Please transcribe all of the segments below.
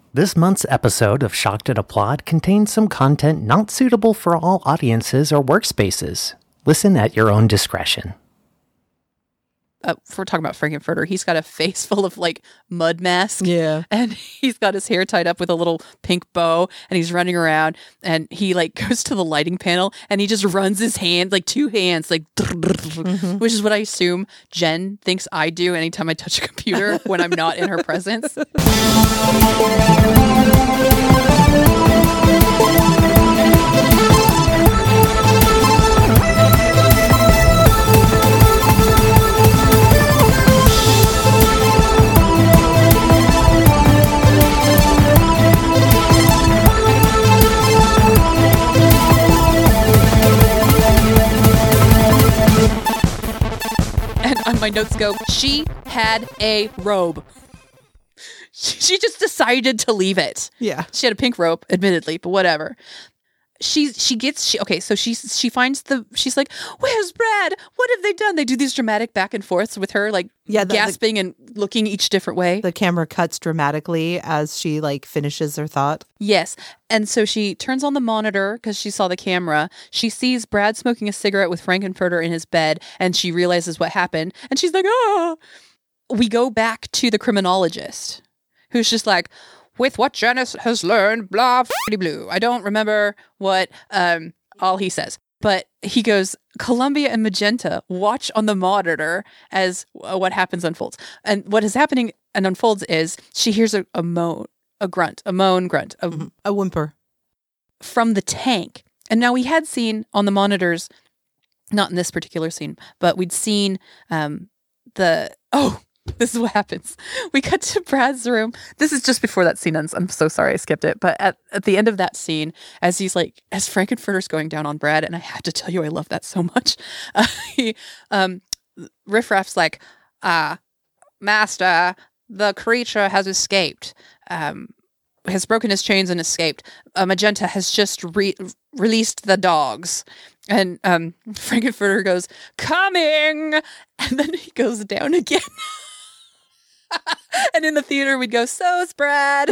This month's episode of Shocked and Applaud contains some content not suitable for all audiences or workspaces. Listen at your own discretion. If we're talking about Frankenfurter, he's got a face full of like mud mask. Yeah. And he's got his hair tied up with a little pink bow and he's running around and he like goes to the lighting panel and he just runs his hand, like two hands, like, which is what I assume Jen thinks I do anytime I touch a computer when I'm not in her presence. My notes go, she had a robe. She just decided to leave it. Yeah. She had a pink robe, admittedly, but whatever. She finds she's like, where's Brad? What have they done? They do these dramatic back and forths with her, like gasping and looking each different way. The camera cuts dramatically as she like finishes her thought. Yes. And so she turns on the monitor because she saw the camera. She sees Brad smoking a cigarette with Frankenfurter in his bed and she realizes what happened. And she's like, oh. We go back to the criminologist who's just like, with what Janice has learned, blah, blue. I don't remember what all he says. But he goes, Columbia and Magenta watch on the monitor as what happens unfolds. And what is happening and unfolds is she hears a moan, a grunt, a whimper. From the tank. And now we had seen on the monitors, not in this particular scene, but we'd seen this is what happens. We cut to Brad's room. This is just before that scene ends. I'm so sorry I skipped it. But at the end of that scene, as Frankenfurter's going down on Brad, and I have to tell you, I love that so much. Riff Raff's like, Master, the creature has escaped, has broken his chains and escaped. Magenta has just released the dogs. And Frankenfurter goes, coming! And then he goes down again. And in the theater, we'd go, so's Brad.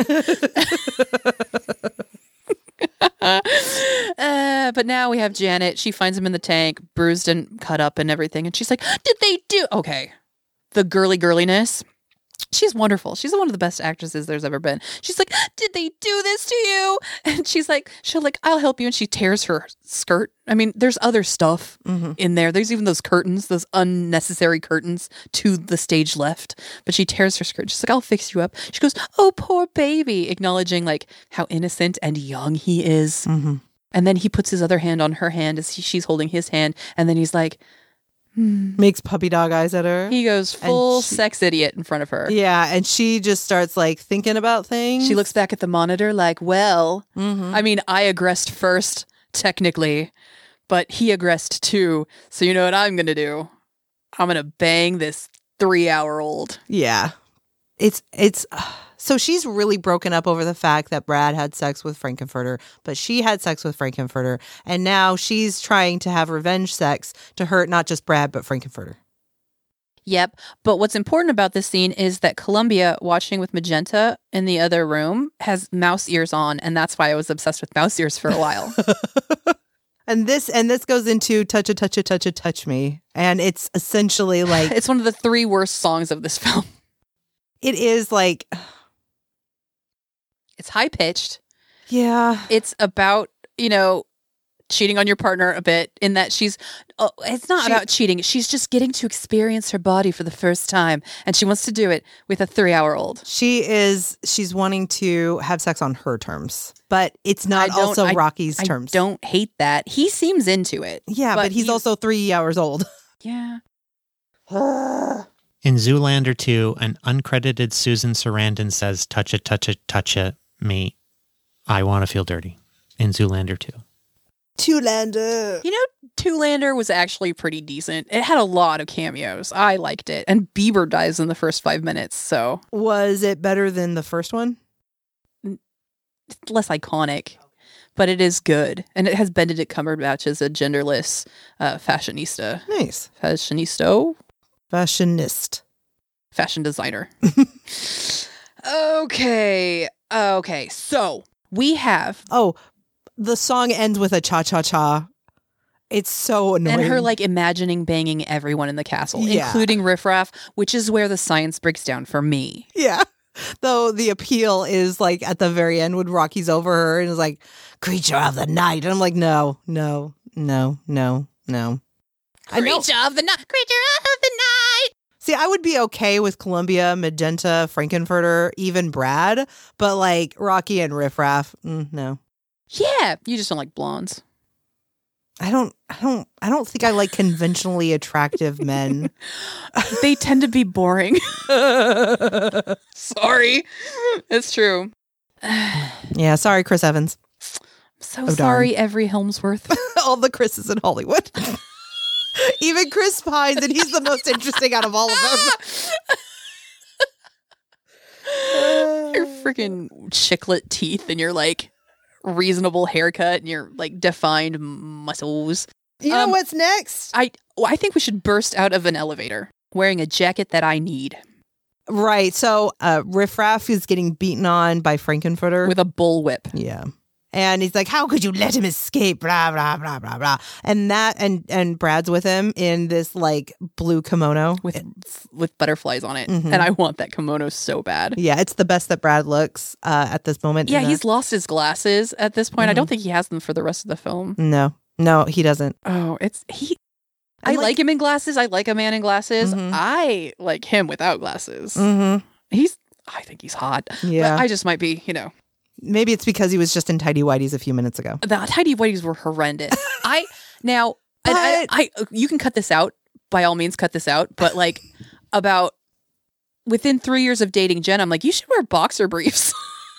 But now we have Janet. She finds him in the tank, bruised and cut up and everything. And she's like, did they do? Okay. The girliness. She's wonderful. She's one of the best actresses there's ever been. She's like, did they do this to you? And she's like, I'll help you. And she tears her skirt. I mean, there's other stuff in there. There's even those curtains, those unnecessary curtains to the stage left. But she tears her skirt. She's like, I'll fix you up. She goes, oh, poor baby, acknowledging like how innocent and young he is. Mm-hmm. And then he puts his other hand on her hand as she's holding his hand. And then he's like, makes puppy dog eyes at her. He goes full sex idiot in front of her. Yeah, and she just starts like thinking about things. She looks back at the monitor like, well, I mean, I aggressed first, technically, but he aggressed too. So you know what I'm going to do? I'm going to bang this 3-hour-old. Yeah. It's so she's really broken up over the fact that Brad had sex with Frankenfurter, but she had sex with Frankenfurter, and now she's trying to have revenge sex to hurt not just Brad, but Frankenfurter. Yep. But what's important about this scene is that Columbia, watching with Magenta in the other room, has mouse ears on, and that's why I was obsessed with mouse ears for a while. And this goes into touch me. And it's essentially like... It's one of the 3 worst songs of this film. It is like... It's high-pitched. Yeah. It's about, cheating on your partner a bit in that it's not about cheating. She's just getting to experience her body for the first time. And she wants to do it with a 3-hour-old. She's wanting to have sex on her terms, but it's not also Rocky's terms. I don't hate that. He seems into it. Yeah, but he's also 3 hours old. Yeah. In Zoolander 2, an uncredited Susan Sarandon says, touch it, me. I want to feel dirty. In Zoolander 2. Zoolander. Zoolander was actually pretty decent. It had a lot of cameos. I liked it. And Bieber dies in the first 5 minutes, so. Was it better than the first one? It's less iconic, but it is good. And it has Benedict Cumberbatch as a genderless fashionista. Nice. Fashionist. Fashion designer. Okay. Okay, so we have Oh, the song ends with a cha-cha-cha. It's so annoying. and her like imagining banging everyone in the castle, Yeah. including Riffraff, which is where the science breaks down for me. Yeah. Though the appeal is like at the very end when Rocky's over her and is like, creature of the night. And I'm like, no. I know. Creature of the night. See, I would be okay with Columbia, Magenta, Frankenfurter, even Brad, but like Rocky and Riffraff, no. Yeah, you just don't like blondes. I don't think I like conventionally attractive men. They tend to be boring. Sorry. It's true. Yeah, sorry, Chris Evans. So darn. sorry, every Helmsworth. All the Chris's in Hollywood. Even Chris Pines, and he's the most interesting out of all of them. Your freaking chiclet teeth and your like reasonable haircut and your like defined muscles. You know what's next? I think we should burst out of an elevator wearing a jacket that I need Right. So Riffraff is getting beaten on by Frankenfurter. with a bullwhip. Yeah. And he's like, how could you let him escape? Blah, blah, blah, blah, blah. And that, and Brad's with him in this like blue kimono. With butterflies on it. Mhm. And I want that kimono so bad. Yeah, it's the best that Brad looks at this moment. Yeah, in he's lost his glasses at this point. I Mhm. don't think he has them for the rest of the film. No, he doesn't. Oh, I And, like him in glasses. I like a man in glasses. Mhm. I like him without glasses. Mm-hmm. I think he's hot. Yeah. But I just might be, Maybe it's because he was just in tidy whities a few minutes ago. the tidy whities were horrendous. And you can cut this out. By all means, cut this out. But like about within 3 years of dating Jen, I'm like, you should wear boxer briefs.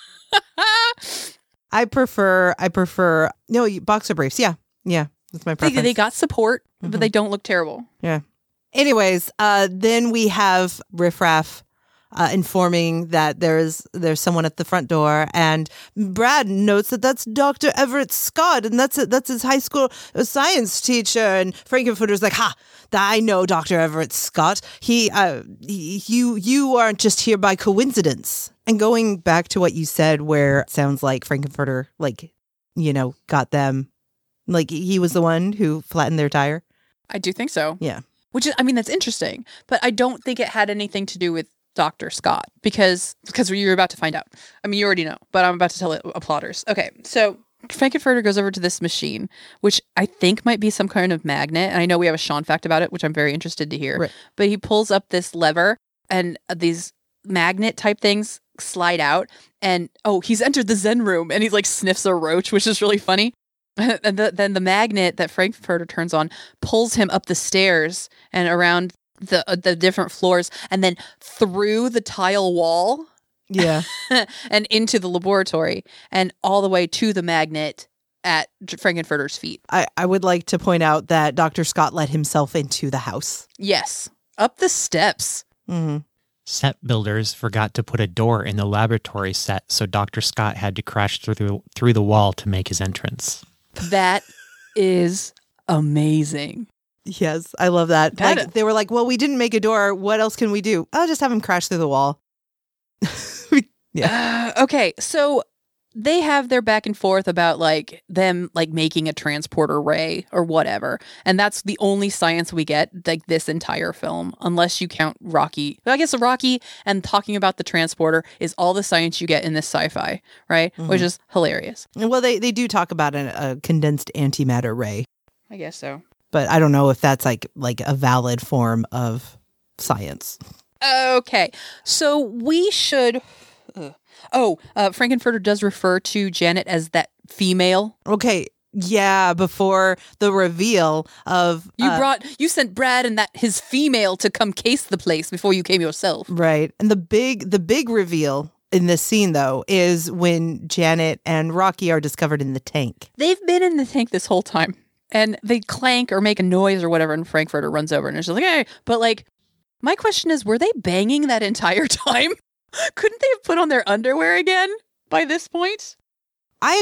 I prefer boxer briefs. Yeah. That's my preference. They got support, Mhm. but they don't look terrible. Yeah. Anyways, then we have Riffraff informing that there's someone at the front door, and Brad notes that that's Dr. Everett Scott, and that's his high school science teacher. And Frankenfurter's like, "Ha! I know Dr. Everett Scott. You aren't just here by coincidence." And going back to what you said, where it sounds like Frankenfurter, got them, like he was the one who flattened their tire. I do think so. Yeah. Which is, that's interesting, but I don't think it had anything to do with Dr. Scott because you're about to find out. You already know, but I'm about to tell applauders. Okay, so Frankenfurter goes over to this machine, which I think might be some kind of magnet. And I know we have a Sean fact about it, which I'm very interested to hear. Right. But he pulls up this lever and these magnet type things slide out. And he's entered the Zen room and he like sniffs a roach, which is really funny. And then the magnet that Frankenfurter turns on pulls him up the stairs and around the different floors and then through the tile wall Yeah. and into the laboratory and all the way to the magnet at Frankenfurter's feet. I would like to point out that Dr. Scott let himself into the house. Yes. Up the steps. Mm-hmm. Set builders forgot to put a door in the laboratory set, so Dr. Scott had to crash through the wall to make his entrance. That is amazing. Yes, I love that. They were like, well, we didn't make a door. What else can we do? I'll just have him crash through the wall. Okay, so they have their back and forth about like them like making a transporter ray or whatever. And that's the only science we get like this entire film, unless you count Rocky. I guess Rocky and talking about the transporter is all the science you get in this sci-fi, right? Mhm. Which is hilarious. Well, they do talk about a condensed antimatter ray, I guess so. but I don't know if that's like a valid form of science. Okay, so we should... Frankenfurter does refer to Janet as that female. Okay. Yeah, before the reveal of You sent Brad and that his female to come case the place before you came yourself. right. And the big reveal in this scene though is when Janet and Rocky are discovered in the tank. They've been in the tank this whole time. And they clank or make a noise or whatever, and Frankfurter runs over and is just like, hey. But like, my question is, were they banging that entire time? Couldn't they have put on their underwear again by this point? I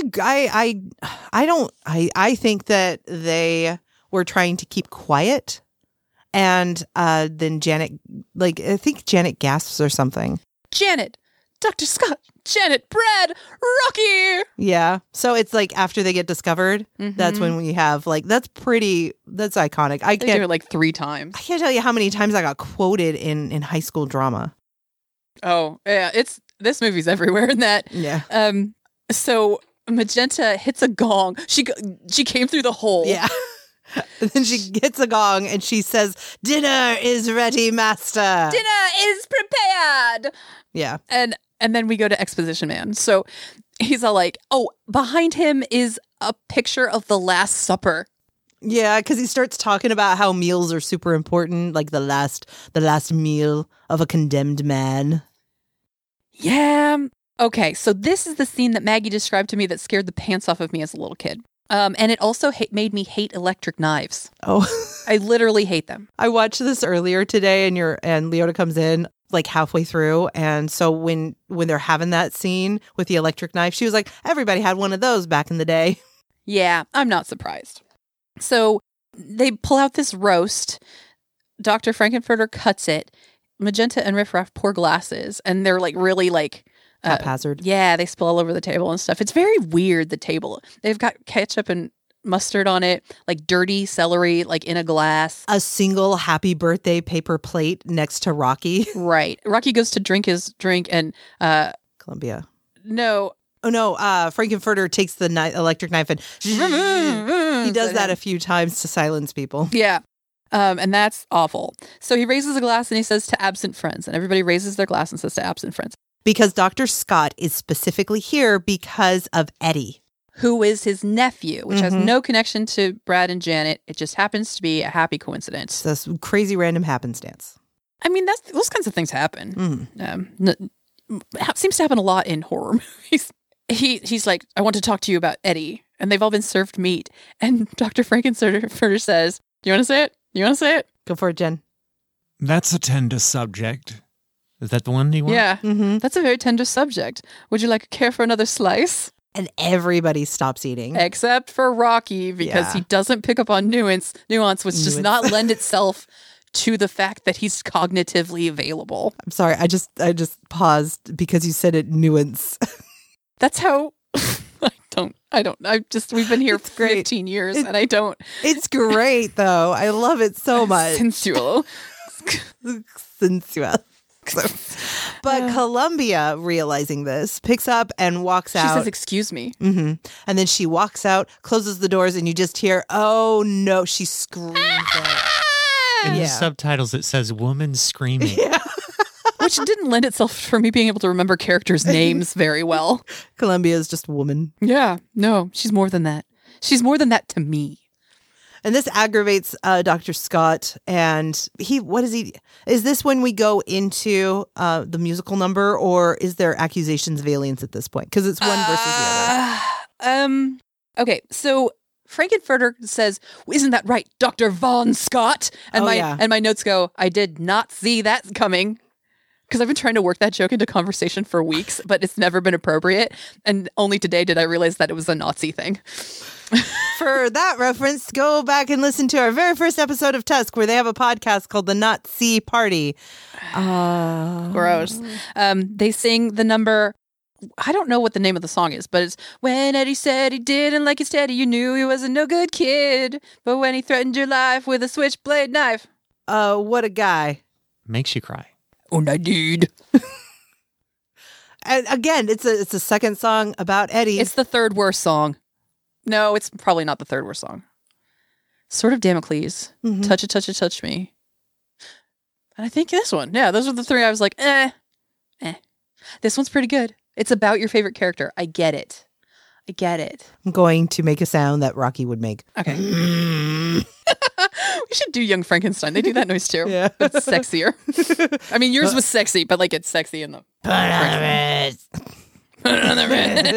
think that they were trying to keep quiet, and then Janet, I think Janet gasps or something. Janet, Dr. Scott, Janet, Brad, Rocky. Yeah. So it's like after they get discovered, that's when we have like that's iconic. They do it like 3 times. I can't tell you how many times I got quoted in high school drama. Oh, yeah, this movie's everywhere in that. Yeah. So Magenta hits a gong. She came through the hole. Yeah. And then she hits a gong and she says, "Dinner is ready, master." Dinner is prepared. Yeah. And then we go to Exposition Man. So he's all like, oh, behind him is a picture of the Last Supper. Yeah, because he starts talking about how meals are super important, like the last meal of a condemned man. Yeah. Okay, so this is the scene that Maggie described to me that scared the pants off of me as a little kid. And it also made me hate electric knives. Oh, I literally hate them. I watched this earlier today, and Leota comes in like halfway through, and so when they're having that scene with the electric knife, she was like, "Everybody had one of those back in the day." Yeah, I'm not surprised. So they pull out this roast. Dr. Frankenfurter cuts it. Magenta and Riff Raff pour glasses, and they're like really like haphazard. Yeah, they spill all over the table and stuff. It's very weird, the table. They've got ketchup and mustard on it, like dirty celery, like in a glass. A single happy birthday paper plate next to Rocky. Right. Rocky goes to drink his drink and Columbia. No. Oh no, Frankenfurter takes the electric knife and he does that a few times to silence people. Yeah. And that's awful. So he raises a glass and he says to absent friends, and everybody raises their glass and says to absent friends. Because Dr. Scott is specifically here because of Eddie, who is his nephew, which has no connection to Brad and Janet. It just happens to be a happy coincidence. It's this crazy random happenstance. I mean, those kinds of things happen. Seems to happen a lot in horror movies. He's like, I want to talk to you about Eddie. And they've all been served meat. And Dr. Frankenfurter says, do you want to say it? You want to say it? Go for it, Jen. That's a tender subject. Is that the one you want? Yeah. That's a very tender subject. Would you like care for another slice? And everybody stops eating. Except for Rocky, because he doesn't pick up on nuance, which does not lend itself to the fact that he's cognitively available. I'm sorry. I just paused because you said it nuance. That's how we've been here for 15 years and I don't. It's great though. I love it so much. Sensual. Sensual. But Columbia, realizing this, picks up and walks out. She says, excuse me. And then she walks out, closes the doors, and you just hear, oh no, she screams out. In the subtitles, it says woman screaming. Yeah. Which didn't lend itself for me being able to remember characters' names very well. Columbia is just woman. Yeah. No, she's more than that. She's more than that to me. And this aggravates Dr. Scott. And is this when we go into the musical number, or is there accusations of aliens at this point? Because it's one versus the other. Okay, so Frankenfurter says, isn't that right, Dr. Von Scott? And my notes go, I did not see that coming. Because I've been trying to work that joke into conversation for weeks, but it's never been appropriate. And only today did I realize that it was a Nazi thing. For that reference, go back and listen to our very first episode of Tusk, where they have a podcast called The Nazi Party. Gross. They sing the number. I don't know what the name of the song is, but it's when Eddie said he didn't like his Teddy, you knew he was a no good kid. But when he threatened your life with a switchblade knife. What a guy. Makes you cry. Oh, I did. And again, it's a second song about Eddie. It's the third worst song. No, it's probably not the third worst song. Sort of Damocles. Touch it, touch me. And I think this one. Yeah, those are the three I was like, eh. This one's pretty good. It's about your favorite character. I get it. I'm going to make a sound that Rocky would make. Okay. We should do Young Frankenstein. They do that noise too. Yeah. But it's sexier. I mean, yours was sexy, but like it's sexy in the... Put on the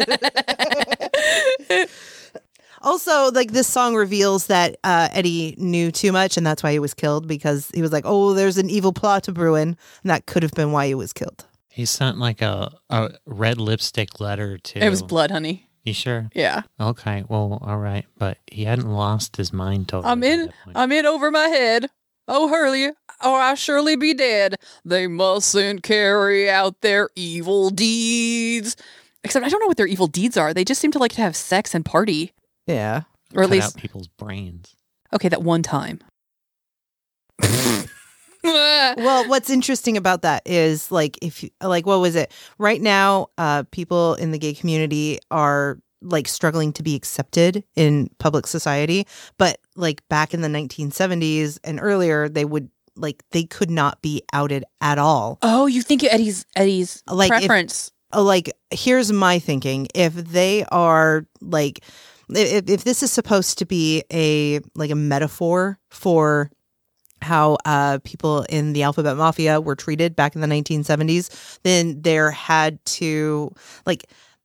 red. Also, like this song reveals that Eddie knew too much, and that's why he was killed, because he was like, oh, there's an evil plot to brewing, and that could have been why he was killed. He sent like a red lipstick letter to... It was blood, honey. You sure? Yeah. Okay, well, all right. But he hadn't lost his mind totally. I'm in over my head. Oh, Hurley, or I'll surely be dead. They mustn't carry out their evil deeds. Except I don't know what their evil deeds are. They just seem to like to have sex and party. Yeah. Or at Cut least, out people's brains. okay, that one time. Well, what's interesting about that is like if you like what was it? Right now, people in the gay community are like struggling to be accepted in public society, but like back in the 1970s and earlier, they could not be outed at all. Oh, you think Eddie's Like, preference? Like here's my thinking: if they are like, if this is supposed to be a metaphor for how people in the Alphabet Mafia were treated back in the 1970s, then there had to like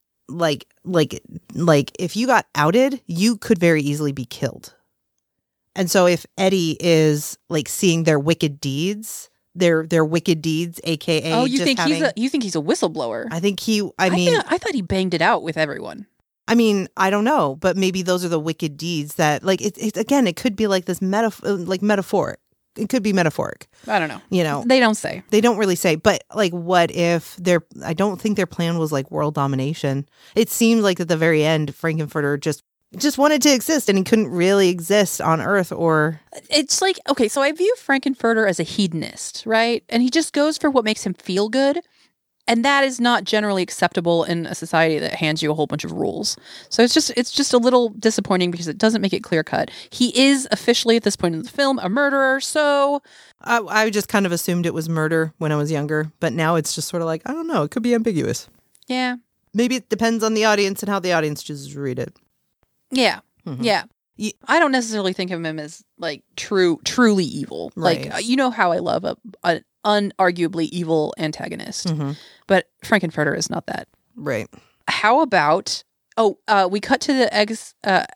if you got outed, you could very easily be killed. And so if Eddie is like seeing their wicked deeds, their wicked deeds, aka Oh, you just think having, you think he's a whistleblower? I think I thought he banged it out with everyone. I mean, I don't know, but maybe those are the wicked deeds that like it again, it could be like this metaphoric. It could be metaphoric. I don't know. You know, They don't say. they don't really say, but like, what if I don't think their plan was like world domination. It seemed like at the very end, Frankenfurter just wanted to exist and he couldn't really exist on Earth or. It's like, okay, so I view Frankenfurter as a hedonist, right? And he just goes for what makes him feel good. And that is not generally acceptable in a society that hands you a whole bunch of rules. So it's just a little disappointing because it doesn't make it clear cut. He is officially at this point in the film a murderer. So I just kind of assumed it was murder when I was younger, but now it's just sort of like, I don't know. It could be ambiguous. yeah, Maybe it depends on the audience and how the audience chooses to read it. yeah, Mhm. yeah. I don't necessarily think of him as like truly evil. Right. Like, you know how I love an unarguably evil antagonist, but Frankenfurter is not that. Right. How about? We cut to the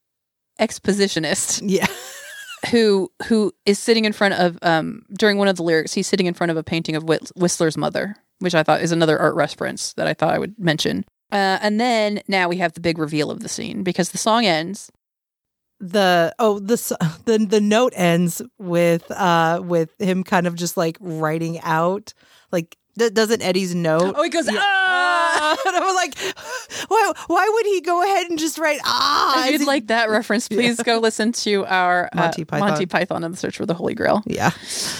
expositionist Yeah. who is sitting in front of during one of the lyrics. He's sitting in front of a painting of Whistler's mother, which I thought is another art reference that I thought I would mention. And then now we have the big reveal of the scene because the song ends. The note ends with him kind of just like writing out like doesn't Eddie's note? Oh, he goes, And I was like, why would he go ahead and just write If you'd like that reference, please go listen to our Monty Python and the Search for the Holy Grail. Yeah.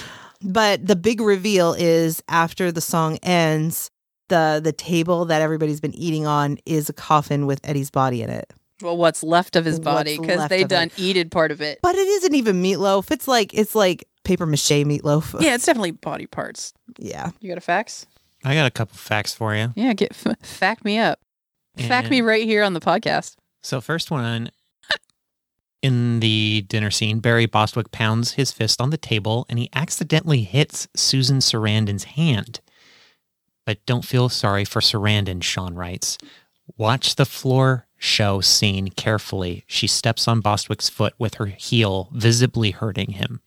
But the big reveal is after the song ends, the table that everybody's been eating on is a coffin with Eddie's body in it. Well, what's left of his body What's because left they of done it. eated part of it. But it isn't even meatloaf. It's like paper mache meatloaf. Yeah, it's definitely body parts. Yeah. You got a fax? I got a couple facts for you. Yeah, fact me up. Fact me right here on the podcast. So first one, in the dinner scene, Barry Bostwick pounds his fist on the table and he accidentally hits Susan Sarandon's hand. But don't feel sorry for Sarandon, Sean writes. Watch the floor show scene carefully. She steps on Bostwick's foot with her heel visibly hurting him.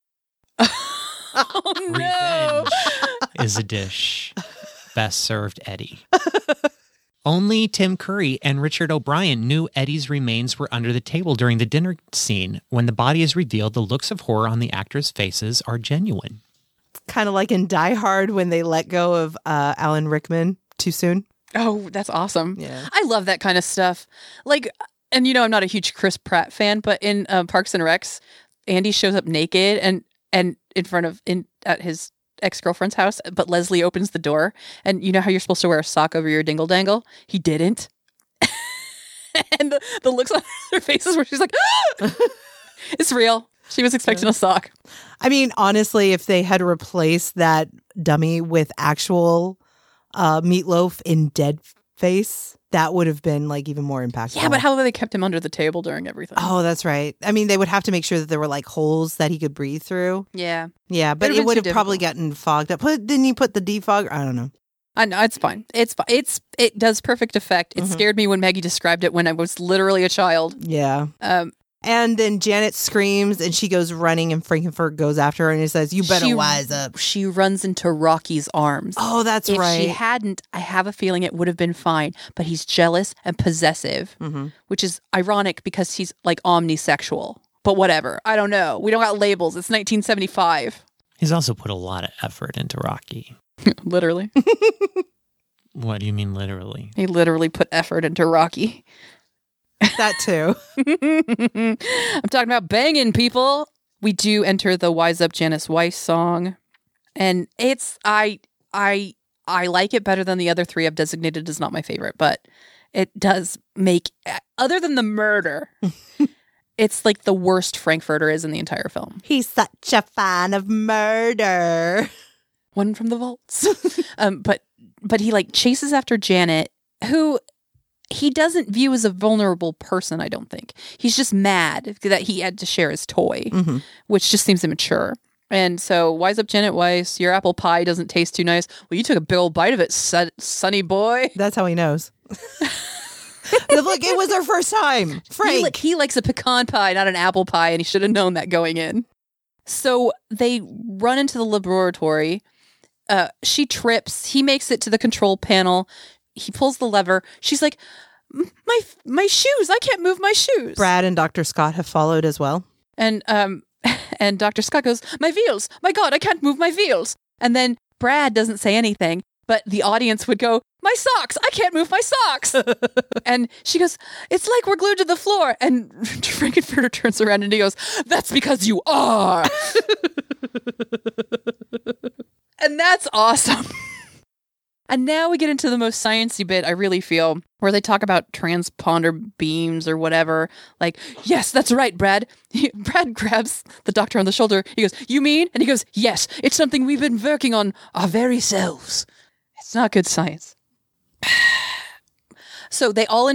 Oh, no. Revenge is a dish best served Eddie. Only Tim Curry and Richard O'Brien knew Eddie's remains were under the table during the dinner scene. When the body is revealed, the looks of horror on the actors' faces are genuine. Kind of like in Die Hard when they let go of Alan Rickman too soon. Oh, that's awesome. Yeah. I love that kind of stuff. Like, and you know, I'm not a huge Chris Pratt fan, but in Parks and Recs, Andy shows up naked and in front of at his ex-girlfriend's house, but Leslie opens the door, and you know how you're supposed to wear a sock over your dingle dangle? He didn't. And the looks on their faces where she's like, ah! It's real. She was expecting a sock. I mean, honestly, if they had replaced that dummy with actual meatloaf in dead face, that would have been like even more impactful. Yeah, but how they kept him under the table during everything? Oh, that's right. I mean, they would have to make sure that there were like holes that he could breathe through. Yeah. Yeah, but It'd it been would too have probably difficult. gotten fogged up. Didn't you put the defog? I don't know. I know, it's fine. It's fine. It does perfect effect. It scared me when Maggie described it when I was literally a child. Yeah. And then Janet screams and she goes running and Frankenfurter goes after her and he says, "You better wise up." She runs into Rocky's arms. Oh, that's if right. she hadn't, I have a feeling it would have been fine. But he's jealous and possessive, which is ironic because he's like omnisexual. but whatever. I don't know. We don't got labels. It's 1975. He's also put a lot of effort into Rocky. Literally. What do you mean literally? He literally put effort into Rocky. That too. I'm talking about banging people. We do enter the Wise Up Janice Weiss song. And it's, I like it better than the other three I've designated as not my favorite, but it does make, other than the murder, it's like the worst Frankfurter is in the entire film. He's such a fan of murder. One from the vaults. But he like chases after Janet, who he doesn't view as a vulnerable person, I don't think. He's just mad that he had to share his toy, which just seems immature. And so, wise up, Janet Weiss, your apple pie doesn't taste too nice. Well, you took a big old bite of it, sonny boy. That's how he knows. Look, it was our first time. Frank. He likes a pecan pie, not an apple pie, and he should have known that going in. So they run into the laboratory. She trips. He makes it to the control panel. He pulls the lever. She's like, my shoes. I can't move my shoes. Brad and Dr. Scott have followed as well. And Dr. Scott goes, my wheels. My God, I can't move my wheels. And then Brad doesn't say anything, but the audience would go, my socks. I can't move my socks. And she goes, it's like we're glued to the floor. And Frankenfurter turns around and he goes, that's because you are. And that's awesome. And now we get into the most sciencey bit, I really feel, where they talk about transponder beams or whatever. Like, yes, that's right, Brad. Brad grabs the doctor on the shoulder. He goes, you mean? And he goes, yes, it's something we've been working on our very selves. It's not good science. So they all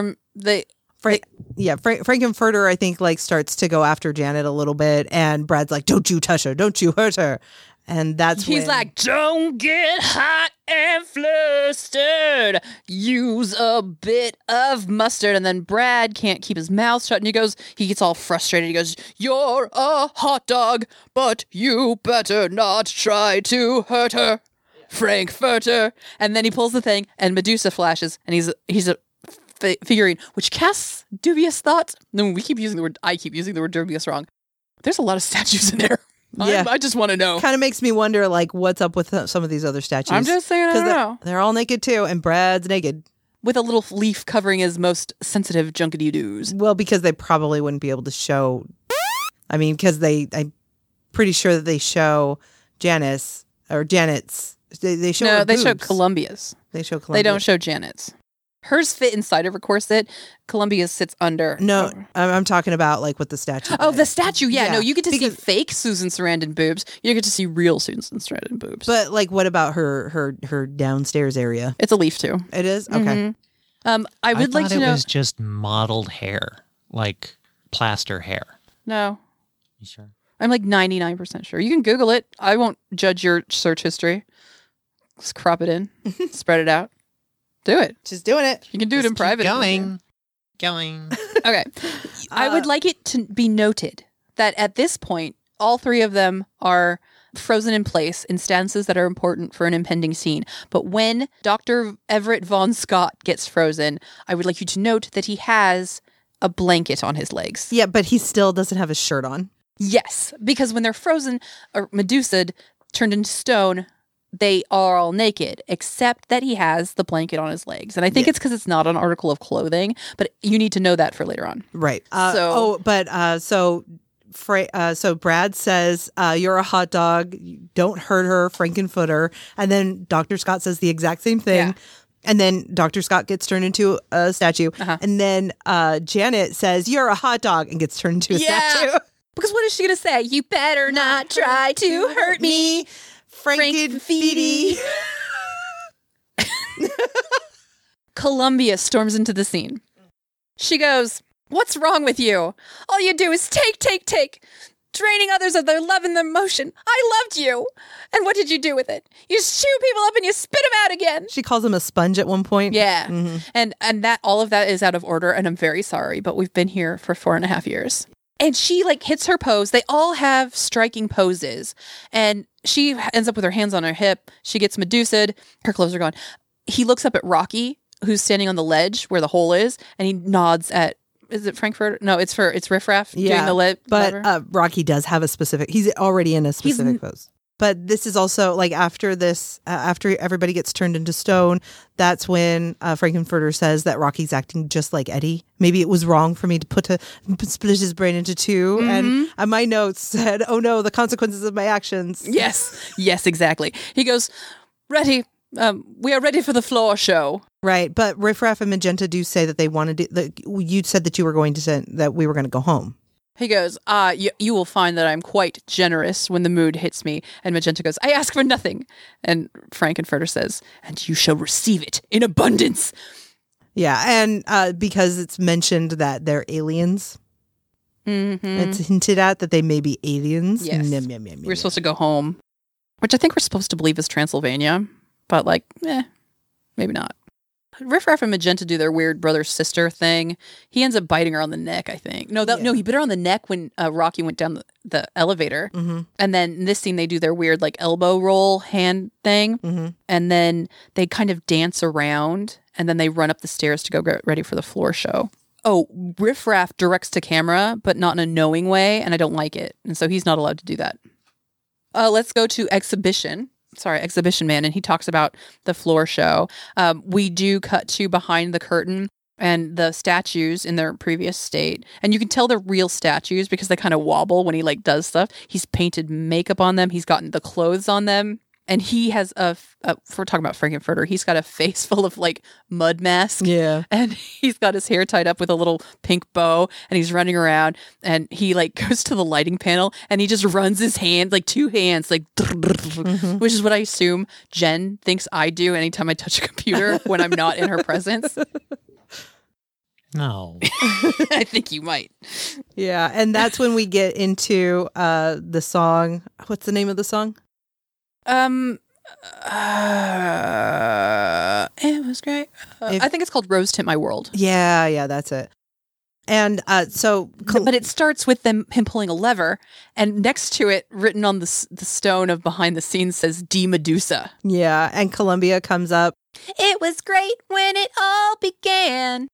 Frankenfurter, I think, like starts to go after Janet a little bit, and Brad's like, don't you touch her, don't you hurt her. And he's like, don't get hot and flustered. Use a bit of mustard. And then Brad can't keep his mouth shut. And he gets all frustrated. He goes, you're a hot dog, but you better not try to hurt her, Frankfurter. And then he pulls the thing and Medusa flashes. And he's a figurine, which casts dubious thoughts. No, I keep using the word dubious wrong. There's a lot of statues in there. Yeah. I just want to know. Kind of makes me wonder, like, what's up with some of these other statues. I'm just saying, I don't know. They're all naked, too, and Brad's naked. With a little leaf covering his most sensitive junkety-doos. Well, because they probably wouldn't be able to show... I mean, because I'm pretty sure that they show Janet's... They show her boobs. Show Columbia's. They show Columbia's. They don't show Janet's. Hers fit inside of her corset. Columbia's sits under. No, I'm talking about like what the statue. Oh, the statue. Yeah, no, you get to see because, fake Susan Sarandon boobs. You don't get to see real Susan Sarandon boobs. But like, what about her downstairs area? It's a leaf too. It is? Okay. I would like to know. It was just modeled hair, like plaster hair. No. You sure? I'm like 99% sure. You can Google it. I won't judge your search history. Just crop it in, spread it out. Do it. Just doing it. You can do it in private. Going. Okay. I would like it to be noted that at this point, all three of them are frozen in place in stances that are important for an impending scene. But when Dr. Everett Von Scott gets frozen, I would like you to note that he has a blanket on his legs. Yeah, but he still doesn't have his shirt on. Yes, because when they're frozen or Medusa turned into stone, they are all naked, except that he has the blanket on his legs. And I think it's because it's not an article of clothing, but you need to know that for later on. Right. So Brad says, you're a hot dog. Don't hurt her, Frankenfurter. And then Dr. Scott says the exact same thing. Yeah. And then Dr. Scott gets turned into a statue. Uh-huh. And then Janet says, you're a hot dog, and gets turned into a statue. Because what is she going to say? You better not try to hurt me, Frankenfeety. Columbia storms into the scene. She goes, what's wrong with you? All you do is take, draining others of their love and their motion. I loved you. And what did you do with it? You chew people up and you spit them out again. She calls him a sponge at one point. Yeah. Mm-hmm. And that all of that is out of order. And I'm very sorry, but we've been here for 4.5 years. And she like hits her pose. They all have striking poses. And she ends up with her hands on her hip. She gets Medusa'd. Her clothes are gone. He looks up at Rocky, who's standing on the ledge where the hole is. And he nods at Is it Frankfurt? No, it's Riff Raff doing Yeah, the lip. but Rocky does have a specific. He's already in a specific pose. But this is also like after this, after everybody gets turned into stone, that's when Frankenfurter says that Rocky's acting just like Eddie. Maybe it was wrong for me to split his brain into two. And my notes said, "Oh no, the consequences of my actions." Yes, exactly. He goes, "Ready? We are ready for the floor show." Right, but Riff Raff and Magenta do say that they wanted to. You said that you were going to say that we were going to go home. He goes, you will find that I'm quite generous when the mood hits me. And Magenta goes, "I ask for nothing." And Frankenfurter says, "And you shall receive it in abundance." Yeah, and because it's mentioned that they're aliens. It's hinted at that they may be aliens. Yes. We're supposed to go home, which I think we're supposed to believe is Transylvania. But maybe not. Riff Raff and Magenta do their weird brother-sister thing. He ends up biting her on the neck, I think. No, he bit her on the neck when Rocky went down the elevator. And then in this scene, they do their weird like elbow roll hand thing. And then they kind of dance around. And then they run up the stairs to go get ready for the floor show. Oh, Riff Raff directs to camera, but not in a knowing way. And I don't like it. And so he's not allowed to do that. Let's go to Exhibition Man, and he talks about the floor show. We do cut to behind the curtain and the statues in their previous state, and you can tell they're real statues because they kind of wobble when he like does stuff. He's painted makeup on them. He's gotten the clothes on them, and he has if we're talking about Frankenfurter, he's got a face full of like mud mask. Yeah, and he's got his hair tied up with a little pink bow, and he's running around, and he like goes to the lighting panel, and he just runs his hand, like two hands, like, which is what I assume Jen thinks I do anytime I touch a computer when I'm not in her presence. No. I think you might. Yeah, and that's when we get into the song. What's the name of the song? It was great. I think it's called Rose Tint My World. Yeah, that's it. And but it starts with him pulling a lever, and next to it, written on the stone of behind the scenes, says "D Medusa." Yeah, and Columbia comes up. It was great when it all began.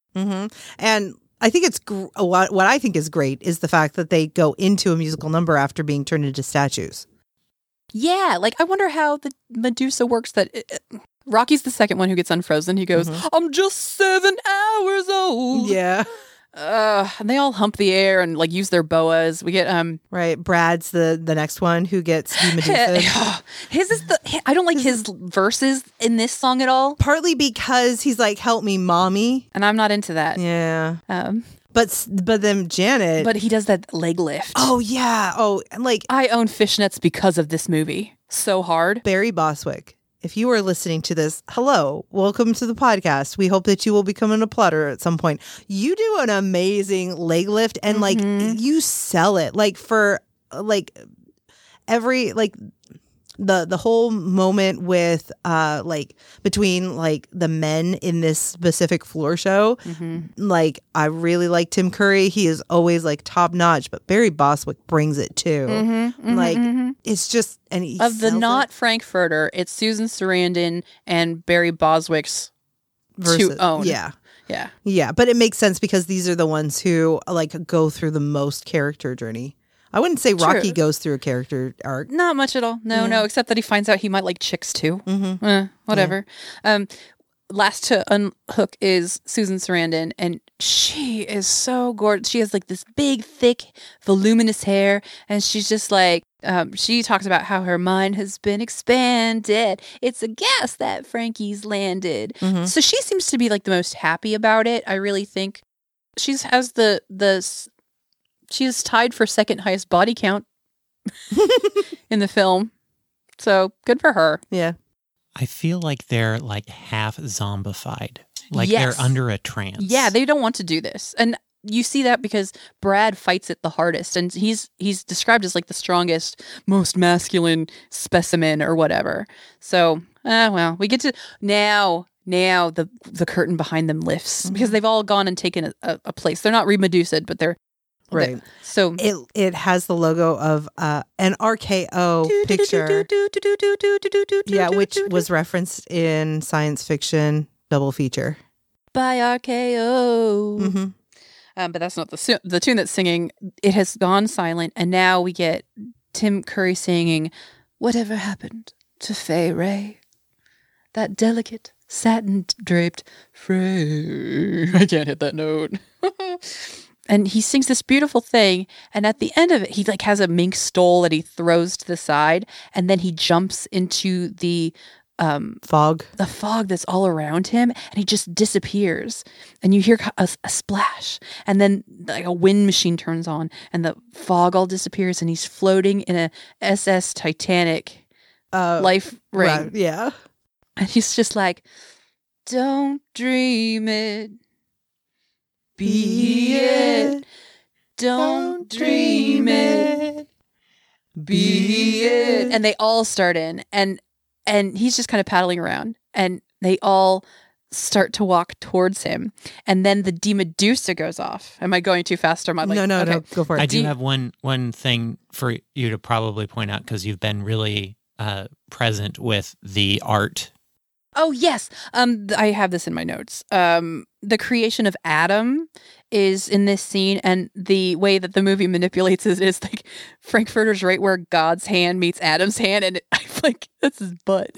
And I think it's what I think is great is the fact that they go into a musical number after being turned into statues. Yeah, like I wonder how the Medusa works. That Rocky's the second one who gets unfrozen. He goes, "I'm just 7 hours old." Yeah. And they all hump the air and like use their boas. We get right. Brad's the next one who gets the Medusa. His is I don't like his verses in this song at all. Partly because he's like, "Help me, mommy," and I'm not into that. Yeah. But then Janet. But he does that leg lift. Oh yeah. Oh, and like I own fishnets because of this movie. So hard. Barry Bostwick, if you are listening to this, hello, welcome to the podcast. We hope that you will become an applauder at some point. You do an amazing leg lift, and like you sell it like for like every like the whole moment with like between like the men in this specific floor show. Like I really like Tim Curry. He is always like top notch, but Barry Bostwick brings it too. It's just and he of the not Frankfurter, it's Susan Sarandon and Barry Bostwick's to own. Yeah, but it makes sense because these are the ones who like go through the most character journey. I wouldn't say Rocky goes through a character arc. Not much at all. No, except that he finds out he might like chicks too. Whatever. Yeah. Last to unhook is Susan Sarandon, and she is so gorgeous. She has like this big, thick, voluminous hair, and she's just like, she talks about how her mind has been expanded. It's a gas that Frankie's landed. So she seems to be like the most happy about it. I really think she has she is tied for second highest body count in the film. So good for her. Yeah. I feel like they're like half zombified. Like they're under a trance. Yeah, they don't want to do this. And you see that because Brad fights it the hardest. And he's described as like the strongest, most masculine specimen or whatever. So, well, we get to now the curtain behind them lifts because they've all gone and taken a place. They're not re-Medusa'd, but they're right. So it has the logo of an RKO picture. Yeah, which was referenced in science fiction double feature by RKO. But that's not the tune that's singing. It has gone silent, and now we get Tim Curry singing, "Whatever happened to Fay Ray? That delicate, satin-draped Fray." I can't hit that note. And he sings this beautiful thing, and at the end of it, he like has a mink stole that he throws to the side, and then he jumps into the Fog. the fog that's all around him, and he just disappears. And you hear a splash, and then like a wind machine turns on, and the fog all disappears, and he's floating in a SS Titanic life ring. Right, yeah. And he's just like, "Don't dream it. Be it. Don't dream it. Be it." And they all start in, and he's just kind of paddling around, and they all start to walk towards him. And then the D Medusa goes off. Am I going too fast? Or am I like, No, go for it. I do have one thing for you to probably point out because you've been really present with the art. Oh, yes. I have this in my notes. The creation of Adam is in this scene, and the way that the movie manipulates it is like Frankfurter's right where God's hand meets Adam's hand, and I'm like, that's his butt.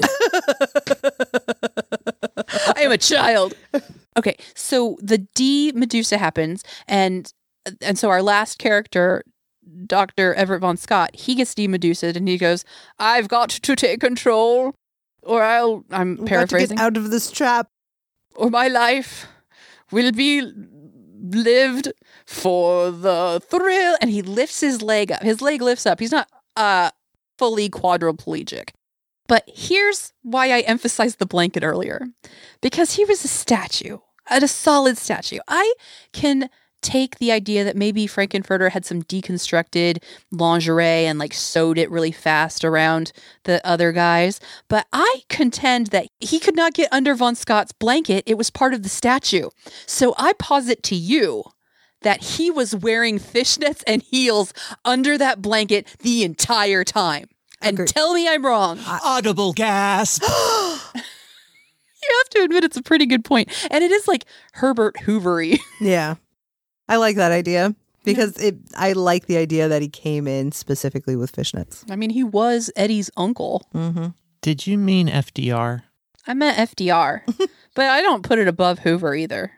I am a child. Okay, so the D Medusa happens, and so our last character, Dr. Everett Von Scott, he gets D Medusa'd, and he goes, "I've got to take control, or I'm paraphrasing, Got to get out of this trap, or my life will be lived for the thrill." And he lifts his leg up. His leg lifts up. He's not fully quadriplegic. But here's why I emphasized the blanket earlier. Because he was a statue, a solid statue. I can take the idea that maybe Frankenfurter had some deconstructed lingerie and like sewed it really fast around the other guys. But I contend that he could not get under Von Scott's blanket. It was part of the statue. So I posit to you that he was wearing fishnets and heels under that blanket the entire time. And Agreed. tell me I'm wrong. Audible gasp. You have to admit it's a pretty good point. And it is like Herbert Hoovery. Yeah. I like that idea because I like the idea that he came in specifically with fishnets. I mean, he was Eddie's uncle. Mm-hmm. Did you mean FDR? I meant FDR, but I don't put it above Hoover either.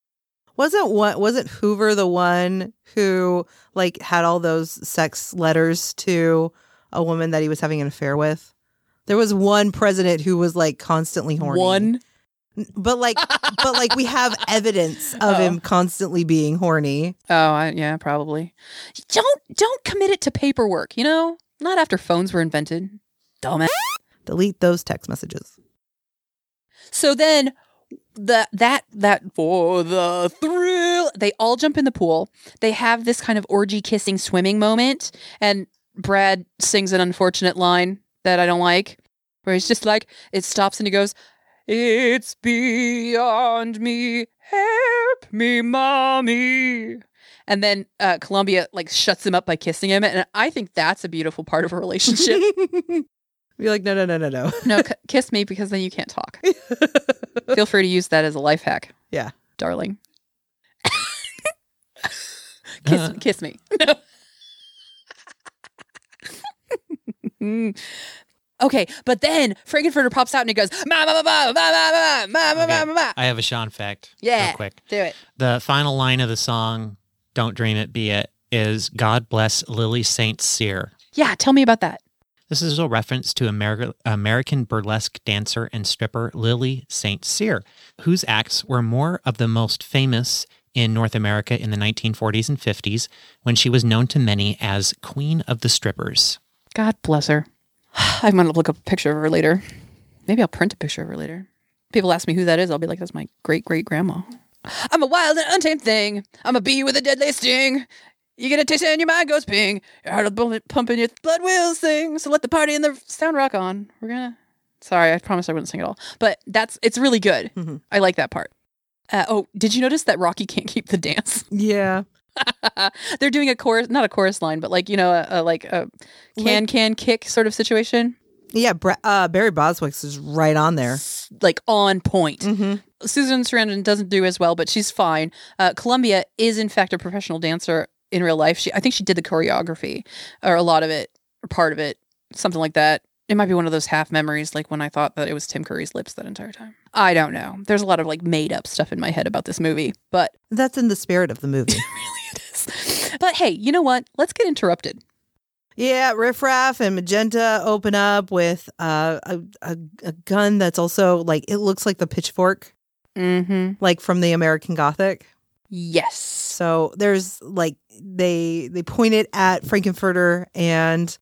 Wasn't Hoover the one who like had all those sex letters to a woman that he was having an affair with? There was one president who was like constantly horny. One? But like we have evidence of him constantly being horny. Oh, yeah, probably. Don't commit it to paperwork, you know? Not after phones were invented. Dumbass. Delete those text messages. So then that for the thrill, they all jump in the pool. They have this kind of orgy kissing swimming moment, and Brad sings an unfortunate line that I don't like, where he's just like, it stops and he goes, "It's beyond me, help me, mommy." And then Columbia like shuts him up by kissing him, and I think that's a beautiful part of a relationship. Be like, no. No, kiss me, because then you can't talk. Feel free to use that as a life hack. Yeah. Darling. Kiss me. No. Okay, but then Frankenfurter pops out and he goes, "Ma, ma, ma, ma, ma, ma, ma, ma, ma, ma, ma." I have a Sean fact. Yeah, Real quick. do it. The final line of the song, "Don't Dream It, Be It," is "God bless Lily St. Cyr." Yeah, tell me about that. This is a reference to American burlesque dancer and stripper Lily St. Cyr, whose acts were more of the most famous in North America in the 1940s and 50s, when she was known to many as Queen of the Strippers. God bless her. I'm going to look up a picture of her later. Maybe I'll print a picture of her later. People ask me who that is. I'll be like, that's my great-great-grandma. I'm a wild and untamed thing. I'm a bee with a deadly sting. You get a taste and your mind goes ping. Your heart will pump and your blood will sing. So let the party and the sound rock on. We're going to... Sorry, I promised I wouldn't sing it all. But it's really good. Mm-hmm. I like that part. Did you notice that Rocky can't keep the dance? Yeah. They're doing a chorus, not a chorus line, but like, you know, a can kick sort of situation. Yeah, Barry Boswick is right on there. Like on point. Mm-hmm. Susan Sarandon doesn't do as well, but she's fine. Columbia is, in fact, a professional dancer in real life. I think she did the choreography, or a lot of it, or part of it, something like that. It might be one of those half memories, like when I thought that it was Tim Curry's lips that entire time. I don't know. There's a lot of like made up stuff in my head about this movie, but That's in the spirit of the movie. really it is. But hey, you know what? Let's get interrupted. Yeah, Riff Raff and Magenta open up with a gun that's also like, it looks like the pitchfork, like from the American Gothic. Yes. So there's like, they point it at Frankenfurter and...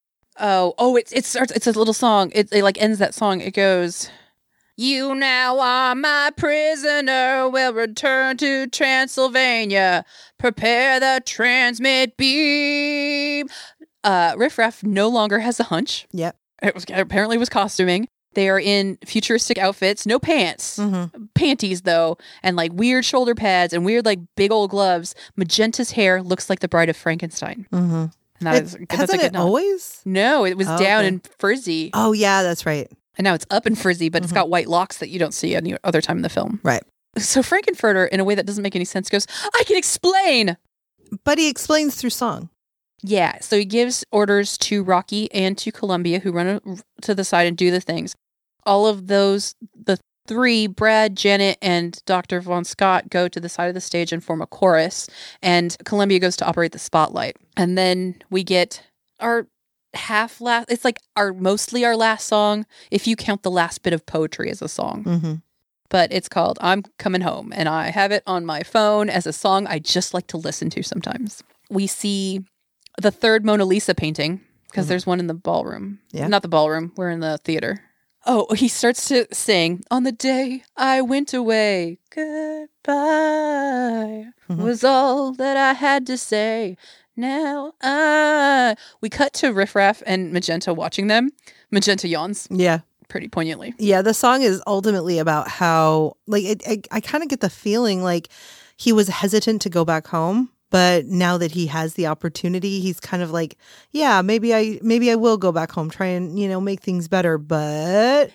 It starts. It's a little song. It like ends that song. It goes, "You now are my prisoner. Will return to Transylvania. Prepare the transmit beam." Riff Raff no longer has a hunch. Yep. Apparently was costuming. They are in futuristic outfits, no pants, panties though, and like weird shoulder pads and weird like big old gloves. Magenta's hair looks like the Bride of Frankenstein. And Hasn't it always? No, it was down and frizzy. Oh, yeah, that's right. And now it's up and frizzy, but it's got white locks that you don't see any other time in the film. Right. So Frankenfurter, in a way that doesn't make any sense, goes, "I can explain." But he explains through song. Yeah. So he gives orders to Rocky and to Columbia, who run to the side and do the things. All of those, the three, Brad, Janet, and Dr. Von Scott, go to the side of the stage and form a chorus. And Columbia goes to operate the spotlight. And then we get our it's like mostly our last song, if you count the last bit of poetry as a song. But it's called "I'm Coming Home," and I have it on my phone as a song I just like to listen to sometimes. We see the third Mona Lisa painting, because there's one in the ballroom. Yeah. Not the ballroom, we're in the theater. Oh, he starts to sing, "On the day I went away, goodbye was all that I had to say. Now we cut to Riff Raff and Magenta watching them. Magenta yawns Yeah. pretty poignantly. Yeah, the song is ultimately about how, like, I kind of get the feeling like he was hesitant to go back home, but now that he has the opportunity, he's kind of like, yeah, maybe I will go back home, try and, make things better, but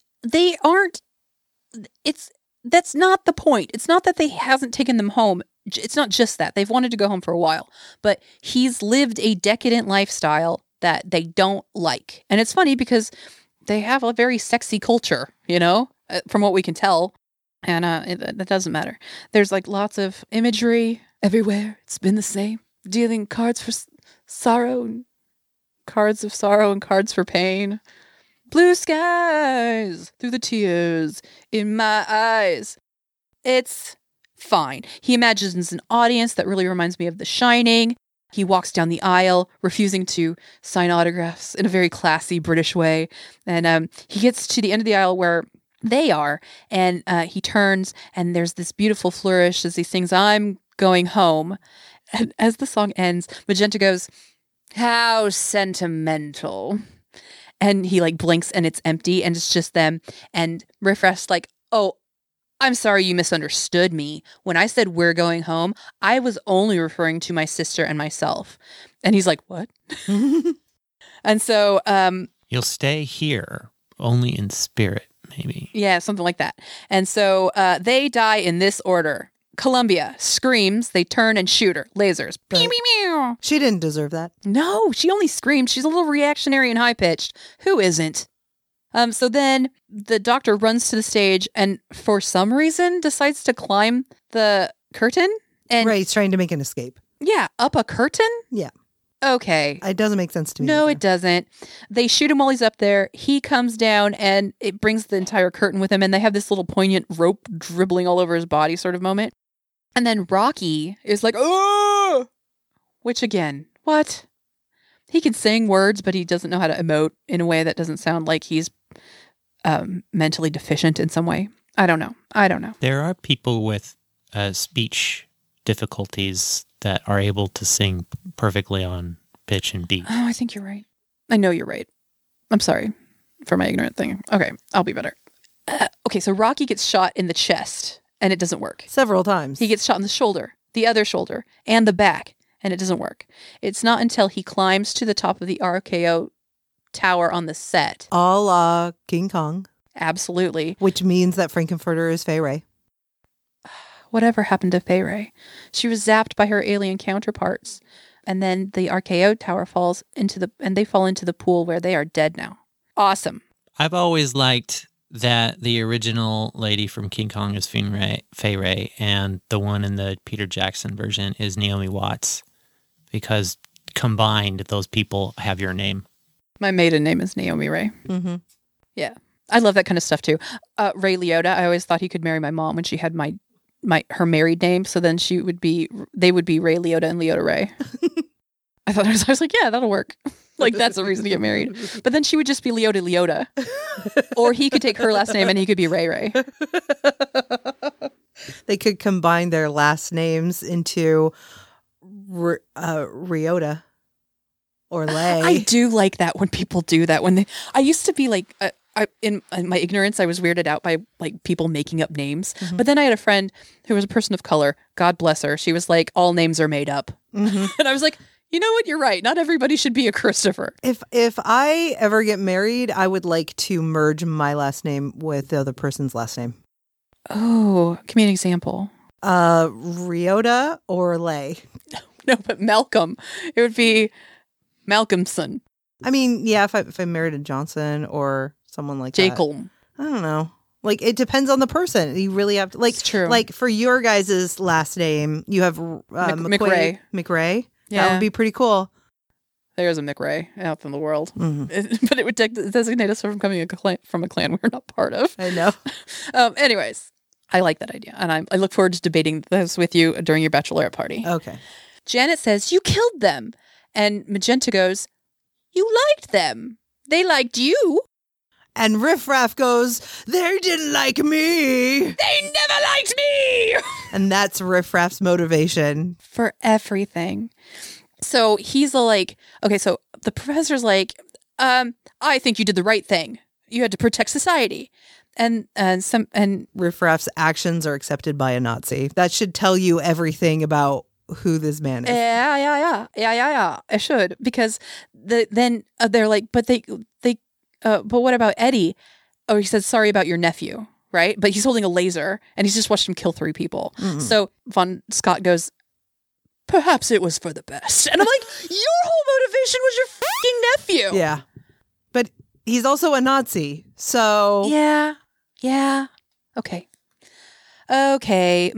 That's not the point. It's not that they hasn't taken them home. It's not just that. They've wanted to go home for a while, but he's lived a decadent lifestyle that they don't like. And it's funny because they have a very sexy culture, from what we can tell. And that doesn't matter. There's like lots of imagery everywhere. It's been the same. Dealing cards for sorrow, and cards of sorrow and cards for pain. Blue skies through the tears in my eyes. It's fine. He imagines an audience that really reminds me of The Shining. He walks down the aisle, refusing to sign autographs in a very classy British way. And he gets to the end of the aisle where they are, and he turns, and there's this beautiful flourish as he sings, "I'm going home." And as the song ends, Magenta goes, "How sentimental." And he like blinks and it's empty and it's just them. And Riff Raff's like, "Oh, I'm sorry you misunderstood me. When I said we're going home, I was only referring to my sister and myself." And he's like, "What?" And so You'll stay here, only in spirit, maybe. Yeah, something like that. And so they die in this order. Columbia screams, they turn and shoot her. Lasers. Right. Pew, pew, pew. she didn't deserve that. No, she only screamed. She's a little reactionary and high-pitched. Who isn't? So then the doctor runs to the stage and for some reason decides to climb the curtain. And Right, he's trying to make an escape. yeah, up a curtain? Yeah. Okay. It doesn't make sense to me. No, either. it doesn't. They shoot him while he's up there. He comes down and it brings the entire curtain with him. And they have this little poignant rope dribbling all over his body sort of moment. And then Rocky is like, "Oh!" Which again, what? He can sing words, but he doesn't know how to emote in a way that doesn't sound like he's mentally deficient in some way. I don't know. There are people with speech difficulties that are able to sing perfectly on pitch and beat. Oh, I think you're right. I know you're right. I'm sorry for my ignorant thing. Okay, I'll be better. Okay, so Rocky gets shot in the chest, and it doesn't work. Several times. He gets shot in the shoulder, the other shoulder, and the back, and it doesn't work. It's not until he climbs to the top of the RKO tower on the set. A la King Kong. Absolutely. Which means that Frankenfurter is Fey Ray. Whatever happened to Fey Ray? She was zapped by her alien counterparts. And then the RKO tower falls and they fall into the pool where they are dead now. Awesome. I've always liked that the original lady from King Kong is Fey Ray, and the one in the Peter Jackson version is Naomi Watts, because combined, those people have your name. My maiden name is Naomi Ray. Mm-hmm. Yeah. I love that kind of stuff too. Ray Liotta, I always thought he could marry my mom when she had her married name. So then they would be Ray Liotta and Liotta Ray. I was like, yeah, that'll work. Like, that's a reason to get married. But then she would just be Liotta. Or he could take her last name and he could be Ray Ray. They could combine their last names into Ryota or Lay. I do like that when people do that. I used to be like, in my ignorance, I was weirded out by like people making up names. Mm-hmm. But then I had a friend who was a person of color. God bless her. She was like, all names are made up. Mm-hmm. And I was like, you know what? You're right. Not everybody should be a Christopher. If I ever get married, I would like to merge my last name with the other person's last name. Oh, give me an example. Ryota or Lay. No, but Malcolm. It would be Malcolmson. I mean, yeah, if I married a Johnson or someone like Jacob. that. I don't know. Like, it depends on the person. You really have to, like, It's true. Like for your guys' last name, you have McRae. McRae. Yeah. That would be pretty cool. There's a McRae out in the world. Mm-hmm. But it would designate us from coming from a clan we're not part of. I know. Anyways, I like that idea. And I look forward to debating this with you during your bachelorette party. Okay. Janet says, you killed them. And Magenta goes, you liked them. They liked you. And Riff Raff goes, they didn't like me. They never liked me. And that's Riff Raff's motivation. For everything. So he's like, okay, so the professor's like, I think you did the right thing. You had to protect society. And Riff Raff's actions are accepted by a Nazi. That should tell you everything about who this man is. Yeah. I should, because then they're like, but but what about Eddie? Oh, he said sorry about your nephew, right? But he's holding a laser, and he's just watched him kill 3 people. Mm-hmm. So Von Scott goes, perhaps it was for the best. And I'm like, your whole motivation was your fucking nephew. Yeah. But he's also a Nazi, so... Yeah. Okay. Okay,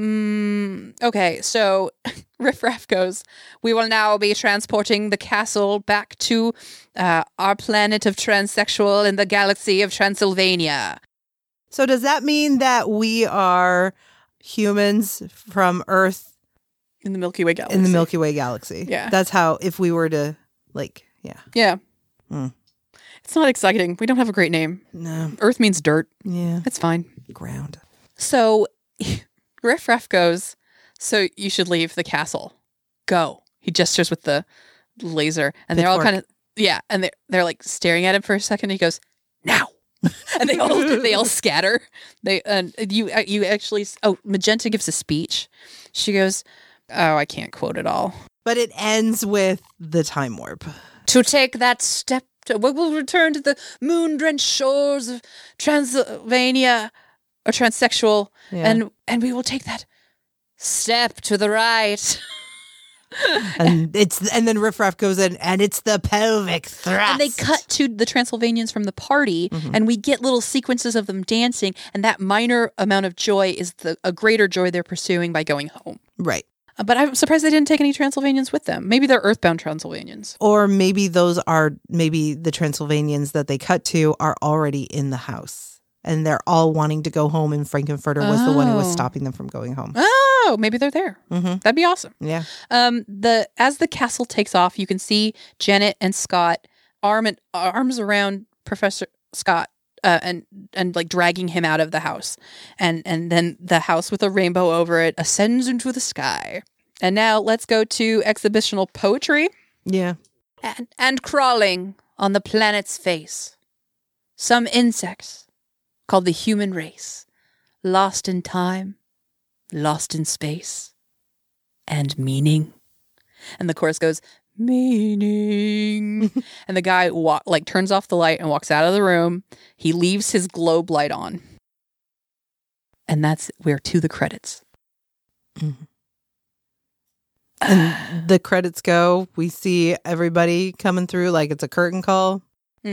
so Riff Raff goes, we will now be transporting the castle back to our planet of transsexual in the galaxy of Transylvania. So does that mean that we are humans from Earth In the Milky Way galaxy. in the Milky Way galaxy? Yeah. That's how, if we were to, like, yeah. Yeah. Mm. It's not exciting. We don't have a great name. No. Earth means dirt. Yeah. It's fine. Ground. So Riff Raff goes, so you should leave the castle. Go. He gestures with the laser, and they're all Pitchfork. kind of, yeah, and they're like staring at him for a second. He goes, now. And they all scatter. You actually, Magenta gives a speech. She goes, oh, I can't quote it all. But it ends with the time warp. To take that step, we will return to the moon-drenched shores of Transylvania, or transsexual, Yeah. and we will take that step to the right. And then Riff Raff goes in, and it's the pelvic thrust. And they cut to the Transylvanians from the party, and we get little sequences of them dancing, and that minor amount of joy is a greater joy they're pursuing by going home. Right. But I'm surprised they didn't take any Transylvanians with them. Maybe they're earthbound Transylvanians. Or maybe maybe the Transylvanians that they cut to are already in the house. And they're all wanting to go home, and Frankenfurter was the one who was Oh. stopping them from going home. Oh, maybe they're there. Mm-hmm. That'd be awesome. Yeah. As the castle takes off, you can see Janet and Scott arms around Professor Scott and like dragging him out of the house, and then the house with a rainbow over it ascends into the sky. And now let's go to exhibitional poetry. Yeah. And crawling on the planet's face, some insects called the human race, lost in time, lost in space, and meaning. And the chorus goes, meaning. And the guy turns off the light and walks out of the room. He leaves his globe light on. And we're to the credits. Mm-hmm. And the credits go. We see everybody coming through like it's a curtain call.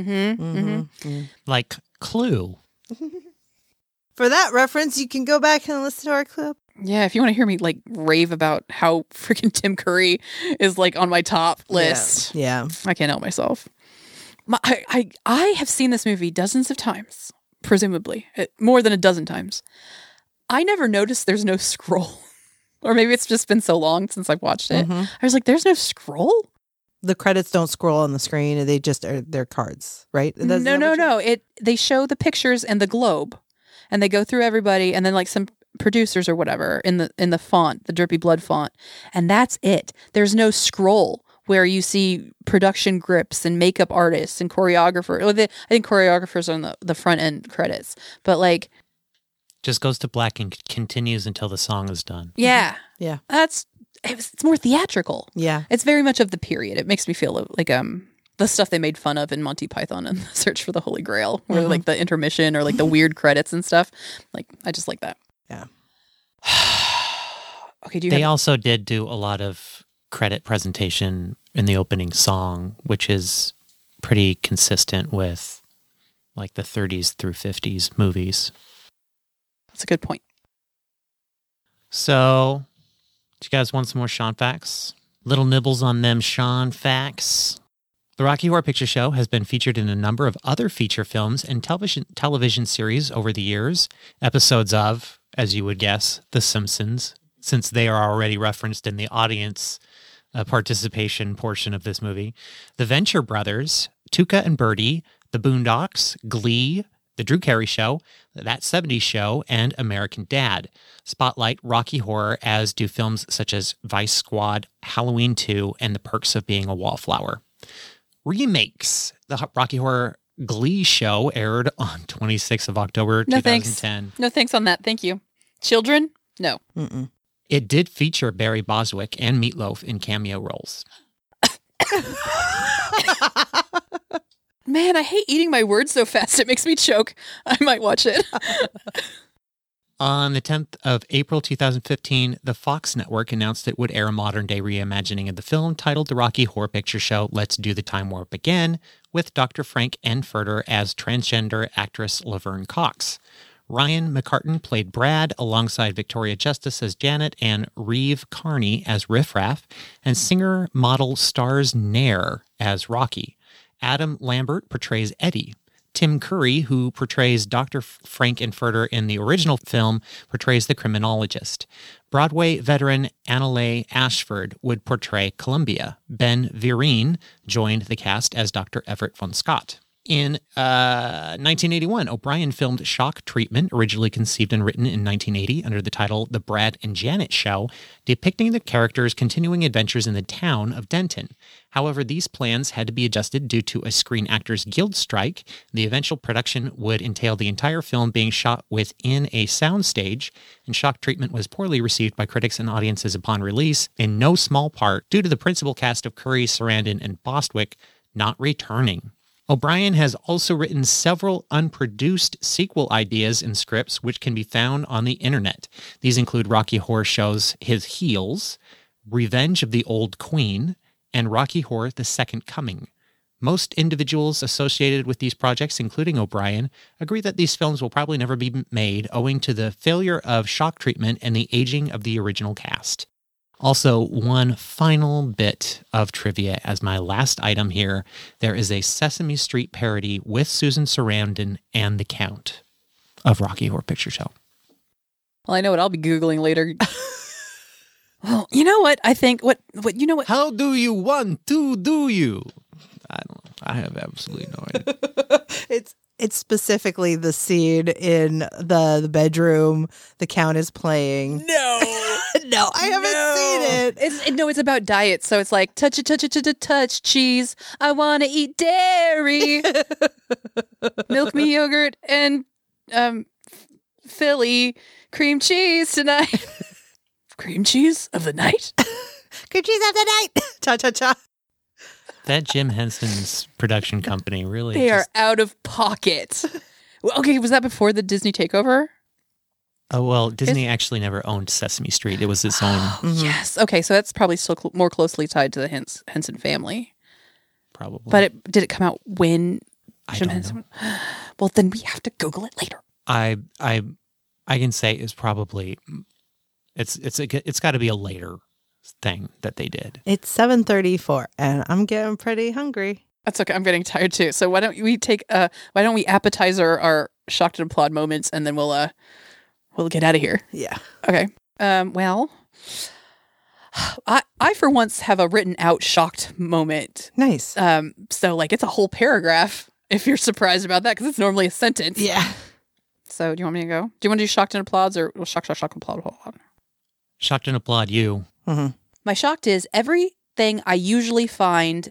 Like Clue. For that reference, you can go back and listen to our clip. Yeah, if you want to hear me rave about how freaking Tim Curry is on my top list. Yeah. I can't help myself. I have seen this movie dozens of times, presumably, more than a dozen times. I never noticed there's no scroll. Or maybe it's just been so long since I've watched it. I was like, there's no scroll? The credits don't scroll on the screen. They just are they're cards, right? No. They show the pictures and the globe. And they go through everybody and then some producers or whatever in the font, the Drippy Blood font. And that's it. There's no scroll where you see production grips and makeup artists and choreographer. I think choreographers are on the front end credits. But just goes to black and continues until the song is done. Yeah. Yeah. It's more theatrical. Yeah. It's very much of the period. It makes me feel like the stuff they made fun of in Monty Python and the Search for the Holy Grail, where the intermission or the weird credits and stuff. I just like that. Yeah. Okay. They also did do a lot of credit presentation in the opening song, which is pretty consistent with the 30s through 50s movies. That's a good point. So, do you guys want some more Sean facts? Little nibbles on them Sean facts. The Rocky Horror Picture Show has been featured in a number of other feature films and television series over the years. Episodes of, as you would guess, The Simpsons, since they are already referenced in the audience participation portion of this movie. The Venture Brothers, Tuca and Birdie, The Boondocks, Glee, The Drew Carey Show, That 70s Show, and American Dad. Spotlight Rocky Horror, as do films such as Vice Squad, Halloween 2, and The Perks of Being a Wallflower. Remakes. The Rocky Horror Glee show aired on 26th of October, 2010. No thanks on that. Thank you. Children? No. Mm-mm. It did feature Barry Bostwick and Meatloaf in cameo roles. Man, I hate eating my words so fast. It makes me choke. I might watch it. On the 10th of April 2015, the Fox network announced it would air a modern-day reimagining of the film titled The Rocky Horror Picture Show, Let's Do the Time Warp Again, with Dr. Frank Enfurter as transgender actress Laverne Cox. Ryan McCartan played Brad alongside Victoria Justice as Janet and Reeve Carney as Riff Raff, and singer-model Stars Nair as Rocky. Adam Lambert portrays Eddie. Tim Curry, who portrays Dr. Frank Enfurter in the original film, portrays the criminologist. Broadway veteran Annalay Ashford would portray Columbia. Ben Vereen joined the cast as Dr. Everett Von Scott. In 1981, O'Brien filmed Shock Treatment, originally conceived and written in 1980 under the title The Brad and Janet Show, depicting the characters' continuing adventures in the town of Denton. However, these plans had to be adjusted due to a Screen Actors Guild strike. The eventual production would entail the entire film being shot within a soundstage, and Shock Treatment was poorly received by critics and audiences upon release, in no small part due to the principal cast of Curry, Sarandon, and Bostwick not returning. O'Brien has also written several unproduced sequel ideas and scripts which can be found on the internet. These include Rocky Horror Show's His Heels, Revenge of the Old Queen, and Rocky Horror The Second Coming. Most individuals associated with these projects, including O'Brien, agree that these films will probably never be made owing to the failure of Shock Treatment and the aging of the original cast. Also, one final bit of trivia as my last item here. There is a Sesame Street parody with Susan Sarandon and the Count of Rocky Horror Picture Show. Well, I know what I'll be Googling later. Well, you know what? I think, you know what? How do you want to do you? I don't know. I have absolutely no idea. It's specifically the scene in the bedroom. The Count is playing. No. No, I haven't seen it. It's about diet. So it's like, touch cheese. I want to eat dairy. Milk me yogurt and Philly cream cheese tonight. Cream cheese of the night? Cream cheese of the night. Cha-cha-cha. That Jim Henson's production company really They are just, out of pocket. Well, okay, was that before the Disney takeover? oh well, Disney actually never owned Sesame Street. It was its own Mhm. Yes. Okay, so that's probably still more closely tied to the Henson family. probably. But did it come out when I Jim don't Henson? know. Well, then we have to Google it later. I can say is probably it's got to be a later thing that they did. It's 7:34, and I'm getting pretty hungry. That's okay. I'm getting tired too. So why don't we appetizer our shocked and applaud moments, and then we'll get out of here. Yeah. Okay. Well, I for once have a written out shocked moment. Nice. So like it's a whole paragraph if you're surprised about that, because it's normally a sentence. Yeah. So do you want me to go? Do you want to do shocked and applauds or shock and applaud? Hold on. Shocked and applaud you. Mm-hmm. My shocked is everything I usually find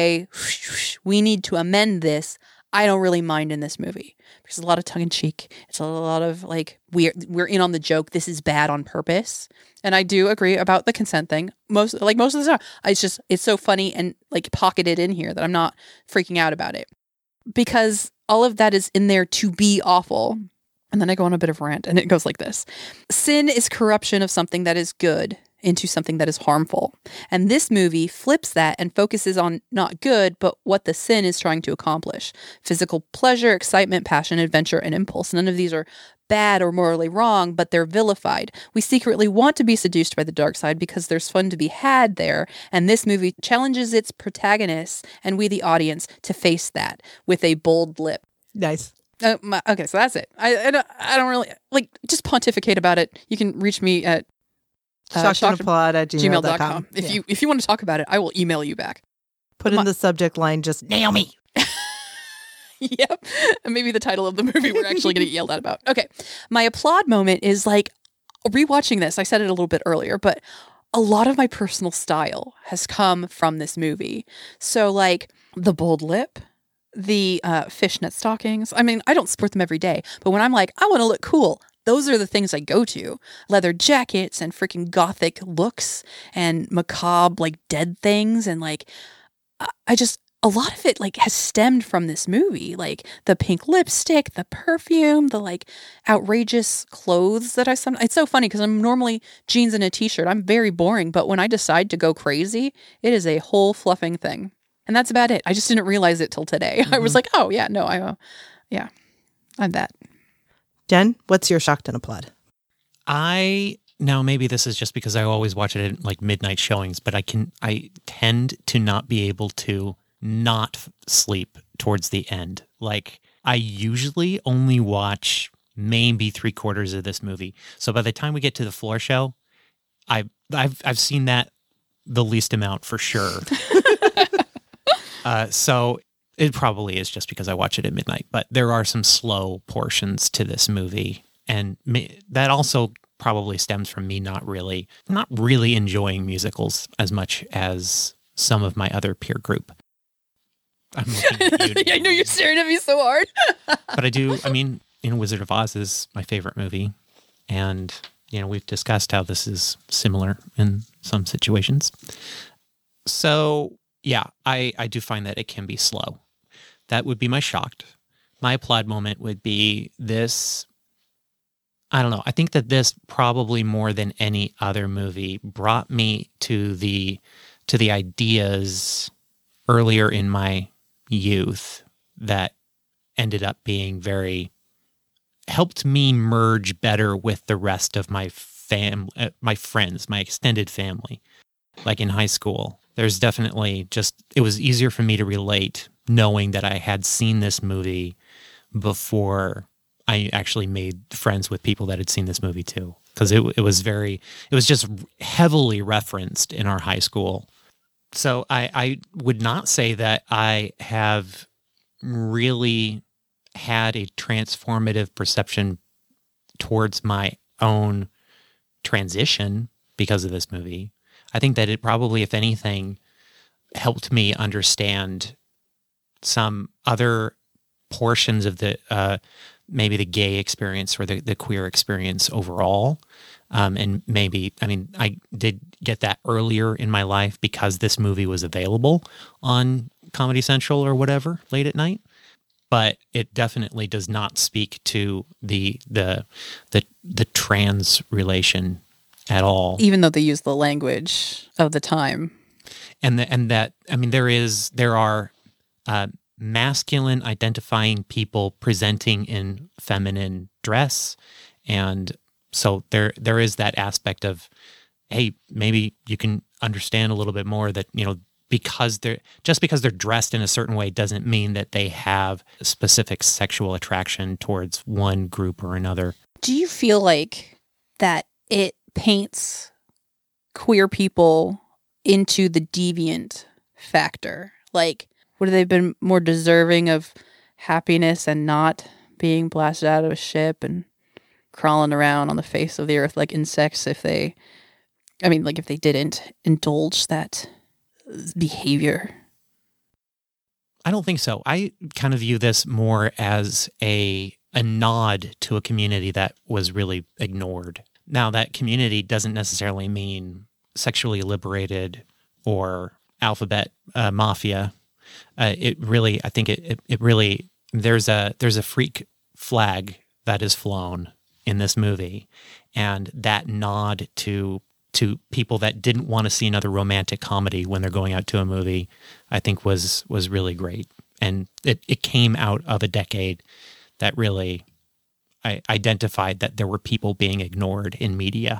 we need to amend this. I don't really mind in this movie. There's a lot of tongue in cheek. It's a lot of like we're in on the joke. This is bad on purpose. And I do agree about the consent thing. Most of the time, it's so funny and like pocketed in here that I'm not freaking out about it, because all of that is in there to be awful. And then I go on a bit of a rant, and it goes like this. Sin is corruption of something that is good into something that is harmful. And this movie flips that and focuses on not good, but what the sin is trying to accomplish. Physical pleasure, excitement, passion, adventure, and impulse. None of these are bad or morally wrong, but they're vilified. We secretly want to be seduced by the dark side because there's fun to be had there. And this movie challenges its protagonists and we, the audience, to face that with a bold lip. Nice. Okay, so that's it. I don't really just pontificate about it. You can reach me at shockedandapplaud@gmail.com. gmail.com. If you want to talk about it, I will email you back. Put in the subject line just Naomi. Yep. And maybe the title of the movie we're actually going to get yelled at about. Okay. My applaud moment is like rewatching this. I said it a little bit earlier, but a lot of my personal style has come from this movie. So like the bold lip, the fishnet stockings. I mean, I don't sport them every day, but when I'm like, I want to look cool, those are the things I go to. Leather jackets and freaking gothic looks and macabre, like dead things. And like, a lot of it like has stemmed from this movie, like the pink lipstick, the perfume, the like outrageous clothes that it's so funny because I'm normally jeans and a t-shirt. I'm very boring, but when I decide to go crazy, it is a whole fluffing thing. And that's about it. I just didn't realize it till today. Mm-hmm. I was like, oh yeah, no, I'm that. Jen, what's your shocked and applaud? Now maybe this is just because I always watch it at like midnight showings, but I tend to not be able to not sleep towards the end. Like I usually only watch maybe 3/4 of this movie. So by the time we get to the floor show, I've seen that the least amount for sure. So it probably is just because I watch it at midnight, but there are some slow portions to this movie. And that also probably stems from me not really enjoying musicals as much as some of my other peer group. I'm looking at you. I know you're staring at me so hard. But I do. I mean, Wizard of Oz is my favorite movie. And, we've discussed how this is similar in some situations. So, yeah, I do find that it can be slow. That would be my shocked. My applaud moment would be this. I don't know. I think that this probably more than any other movie brought me to the ideas earlier in my youth that ended up being helped me merge better with the rest of my my friends, my extended family. Like in high school, there's definitely it was easier for me to relate knowing that I had seen this movie before I actually made friends with people that had seen this movie too. Because it was just heavily referenced in our high school. So I would not say that I have really had a transformative perception towards my own transition because of this movie. I think that it probably, if anything, helped me understand some other portions of the maybe the gay experience or the queer experience overall. And maybe, I mean, I did get that earlier in my life because this movie was available on Comedy Central or whatever late at night. But it definitely does not speak to the trans relation at all. Even though they use the language of the time. And that, I mean, there are masculine identifying people presenting in feminine dress. And so there is that aspect of, hey, maybe you can understand a little bit more that, you know, because they're dressed in a certain way doesn't mean that they have a specific sexual attraction towards one group or another. Do you feel like that it paints queer people into the deviant factor? Like, would they have been more deserving of happiness and not being blasted out of a ship and crawling around on the face of the earth like insects if they didn't indulge that behavior? I don't think so. I kind of view this more as a nod to a community that was really ignored. Now, that community doesn't necessarily mean sexually liberated or alphabet mafia. It really, I think it really, there's a freak flag that is flown in this movie, and that nod to people that didn't want to see another romantic comedy when they're going out to a movie, I think was really great. And it came out of a decade that really I identified that there were people being ignored in media.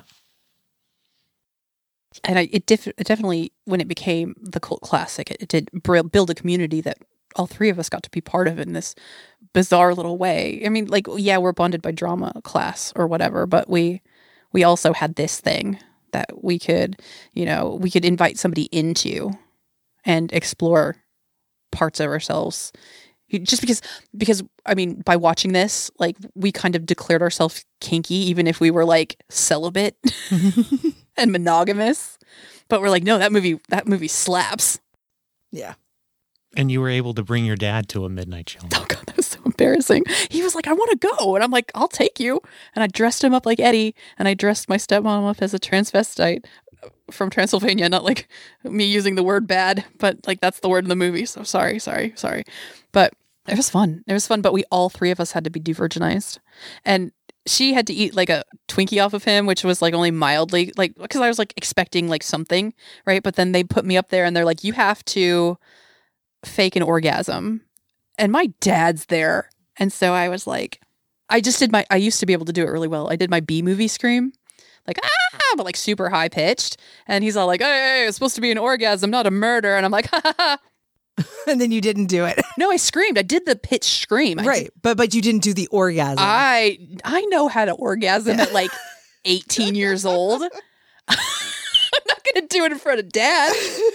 And it definitely, when it became the cult classic, it did build a community that all three of us got to be part of in this bizarre little way. I mean, like, yeah, we're bonded by drama class or whatever, but we also had this thing that we could invite somebody into and explore parts of ourselves. Just because I mean, by watching this, like, we kind of declared ourselves kinky, even if we were like celibate and monogamous. But we're like, no, that movie slaps. Yeah. And you were able to bring your dad to a midnight show. Oh God, that was so embarrassing. He was like, I want to go. And I'm like, I'll take you. And I dressed him up like Eddie. And I dressed my stepmom up as a transvestite from Transylvania. Not like me using the word bad, but like that's the word in the movie. So sorry. But it was fun. But we all three of us had to be de-virginized. And she had to eat like a Twinkie off of him, which was like only mildly, like, because I was like expecting like something, right? But then they put me up there and they're like, you have to fake an orgasm. And my dad's there. And so I was like, I used to be able to do it really well. I did my B-movie scream. Like, but like super high pitched. And he's all like, hey, it's supposed to be an orgasm, not a murder. And I'm like, ha ha ha. And then you didn't do it. No, I screamed. I did the pitch scream. Right. But you didn't do the orgasm. I know how to orgasm at like 18 years old. I'm not going to do it in front of Dad.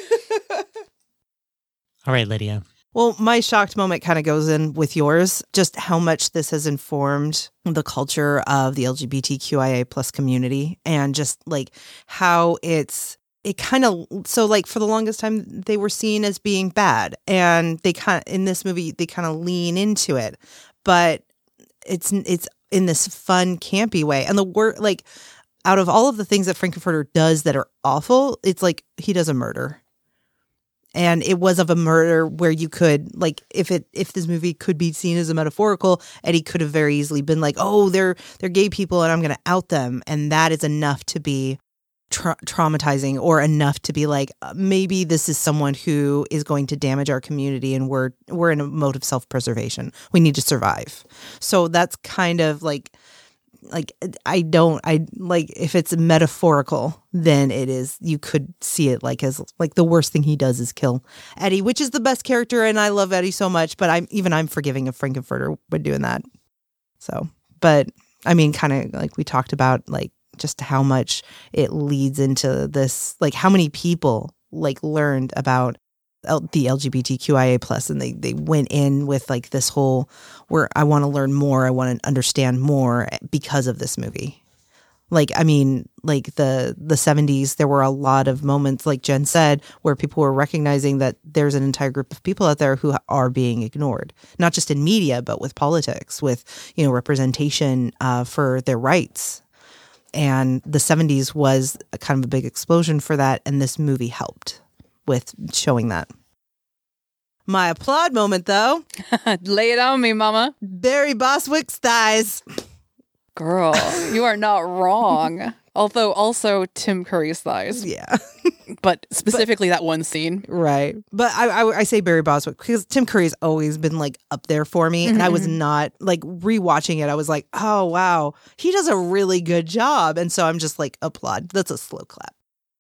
All right, Lydia. Well, my shocked moment kind of goes in with yours, just how much this has informed the culture of the LGBTQIA plus community, and just like how it kind of, so like for the longest time they were seen as being bad, and they kind of, in this movie, they kind of lean into it, but it's in this fun, campy way. And the word, like, out of all of the things that Frankenfurter does that are awful, it's like he does a murder. And it was of a murder where you could, like, if this movie could be seen as a metaphorical, Eddie could have very easily been like, oh, they're gay people and I'm going to out them. And that is enough to be traumatizing, or enough to be like, maybe this is someone who is going to damage our community and we're in a mode of self-preservation. We need to survive. So that's kind of like if it's metaphorical, then it is, you could see it like as like the worst thing he does is kill Eddie, which is the best character, and I love Eddie so much, but I'm forgiving of Frankenfurter when doing that. So, but I mean, kind of like we talked about, like just how much it leads into this, like how many people like learned about the LGBTQIA plus, and they went in with like this whole, where I want to learn more, I want to understand more because of this movie. Like, I mean, like the 70s, there were a lot of moments, like Jen said, where people were recognizing that there's an entire group of people out there who are being ignored, not just in media, but with politics, with, representation for their rights. And the 70s was a kind of a big explosion for that. And this movie helped with showing that. My applaud moment, though. Lay it on me, mama. Barry Bostwick's thighs. Girl, you are not wrong. Although also Tim Curry's thighs. Yeah. But specifically that one scene. Right. But I say Barry Bostwick because Tim Curry's always been like up there for me. And I was not like rewatching it. I was like, oh, wow, he does a really good job. And so I'm just like, applaud. That's a slow clap.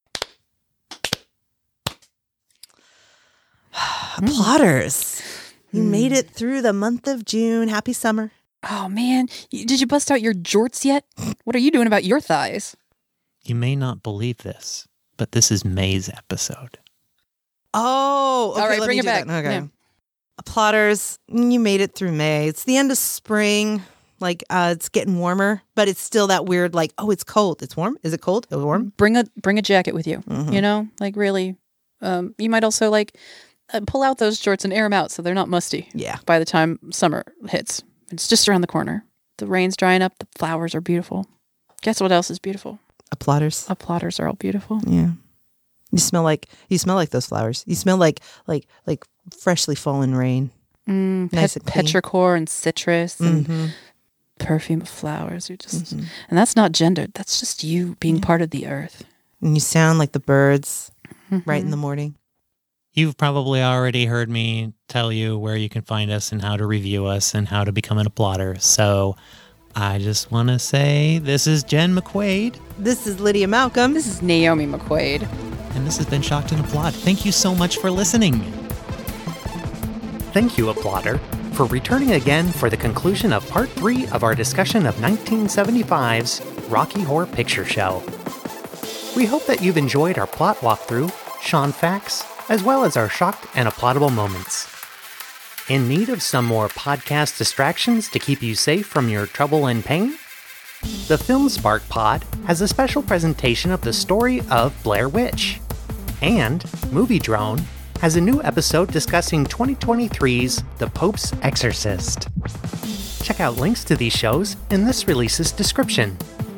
Applauders. You made it through the month of June. Happy summer. Oh, man. Did you bust out your jorts yet? What are you doing about your thighs? You may not believe this, but this is May's episode. Oh, okay, all right, let bring me it do back. that. Okay. Yeah. Applauders, you made it through May. It's the end of spring. Like it's getting warmer, but it's still that weird like, oh, it's cold. It's warm. Is it cold? Is it warm? Bring a jacket with you. You know, like really. You might also like pull out those shorts and air them out so they're not musty. Yeah. By the time summer hits, it's just around the corner. The rain's drying up. The flowers are beautiful. Guess what else is beautiful? Applauders. Applauders are all beautiful. Yeah. You smell like those flowers. You smell like freshly fallen rain. Nice and clean. Petrichor and citrus and perfume of flowers. You're just, and that's not gendered. That's just you being part of the earth. And you sound like the birds right in the morning. You've probably already heard me tell you where you can find us and how to review us and how to become an applauder. So I just want to say this is Jen McQuaid. This is Lydia Malcolm. This is Naomi McQuaid. And this has been Shocked and Applaud. Thank you so much for listening. Thank you, Applauder, for returning again for the conclusion of Part 3 of our discussion of 1975's Rocky Horror Picture Show. We hope that you've enjoyed our plot walkthrough, Sean facts, as well as our shocked and applaudable moments. In need of some more podcast distractions to keep you safe from your trouble and pain? The Film Spark Pod has a special presentation of the story of Blair Witch. And Movie Drone has a new episode discussing 2023's The Pope's Exorcist. Check out links to these shows in this release's description.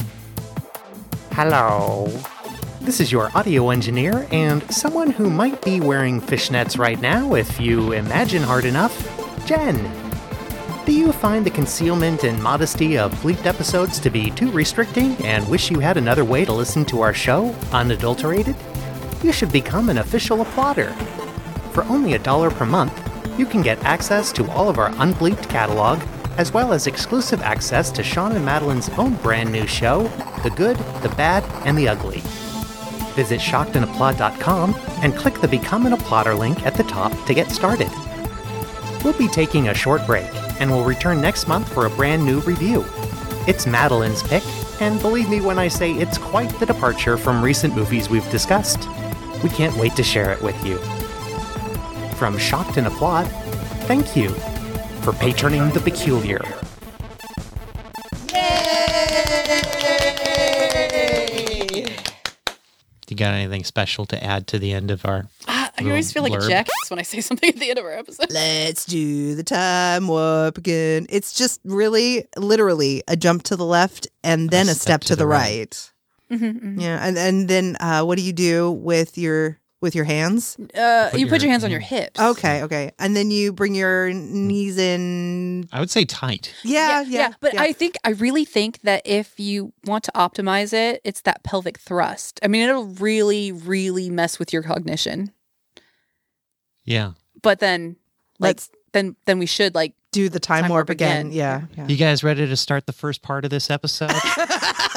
Hello. This is your audio engineer and someone who might be wearing fishnets right now if you imagine hard enough, Jen. Do you find the concealment and modesty of bleeped episodes to be too restricting and wish you had another way to listen to our show, unadulterated? You should become an official applauder. For only $1 per month, you can get access to all of our unbleeped catalog, as well as exclusive access to Sean and Madeline's own brand new show, The Good, the Bad, and the Ugly. Visit shockedandapplaud.com and click the Become an Applauder link at the top to get started. We'll be taking a short break, and we'll return next month for a brand new review. It's Madeline's pick, and believe me when I say it's quite the departure from recent movies we've discussed. We can't wait to share it with you. From Shocked and Applaud, thank you for patroning the peculiar. You got anything special to add to the end of our I always feel like blurb? a jackass when I say something at the end of our episode. Let's do the time warp again. It's just really, literally a jump to the left and then a step to the right. Yeah, and then what do you do with your hands? You put your hands on your hips. Okay, and then you bring your knees in. I would say tight. Yeah. But I really think that if you want to optimize it, it's that pelvic thrust. I mean, it'll really, really mess with your cognition. Yeah. But then, then we should do the time warp again. Yeah. You guys ready to start the first part of this episode?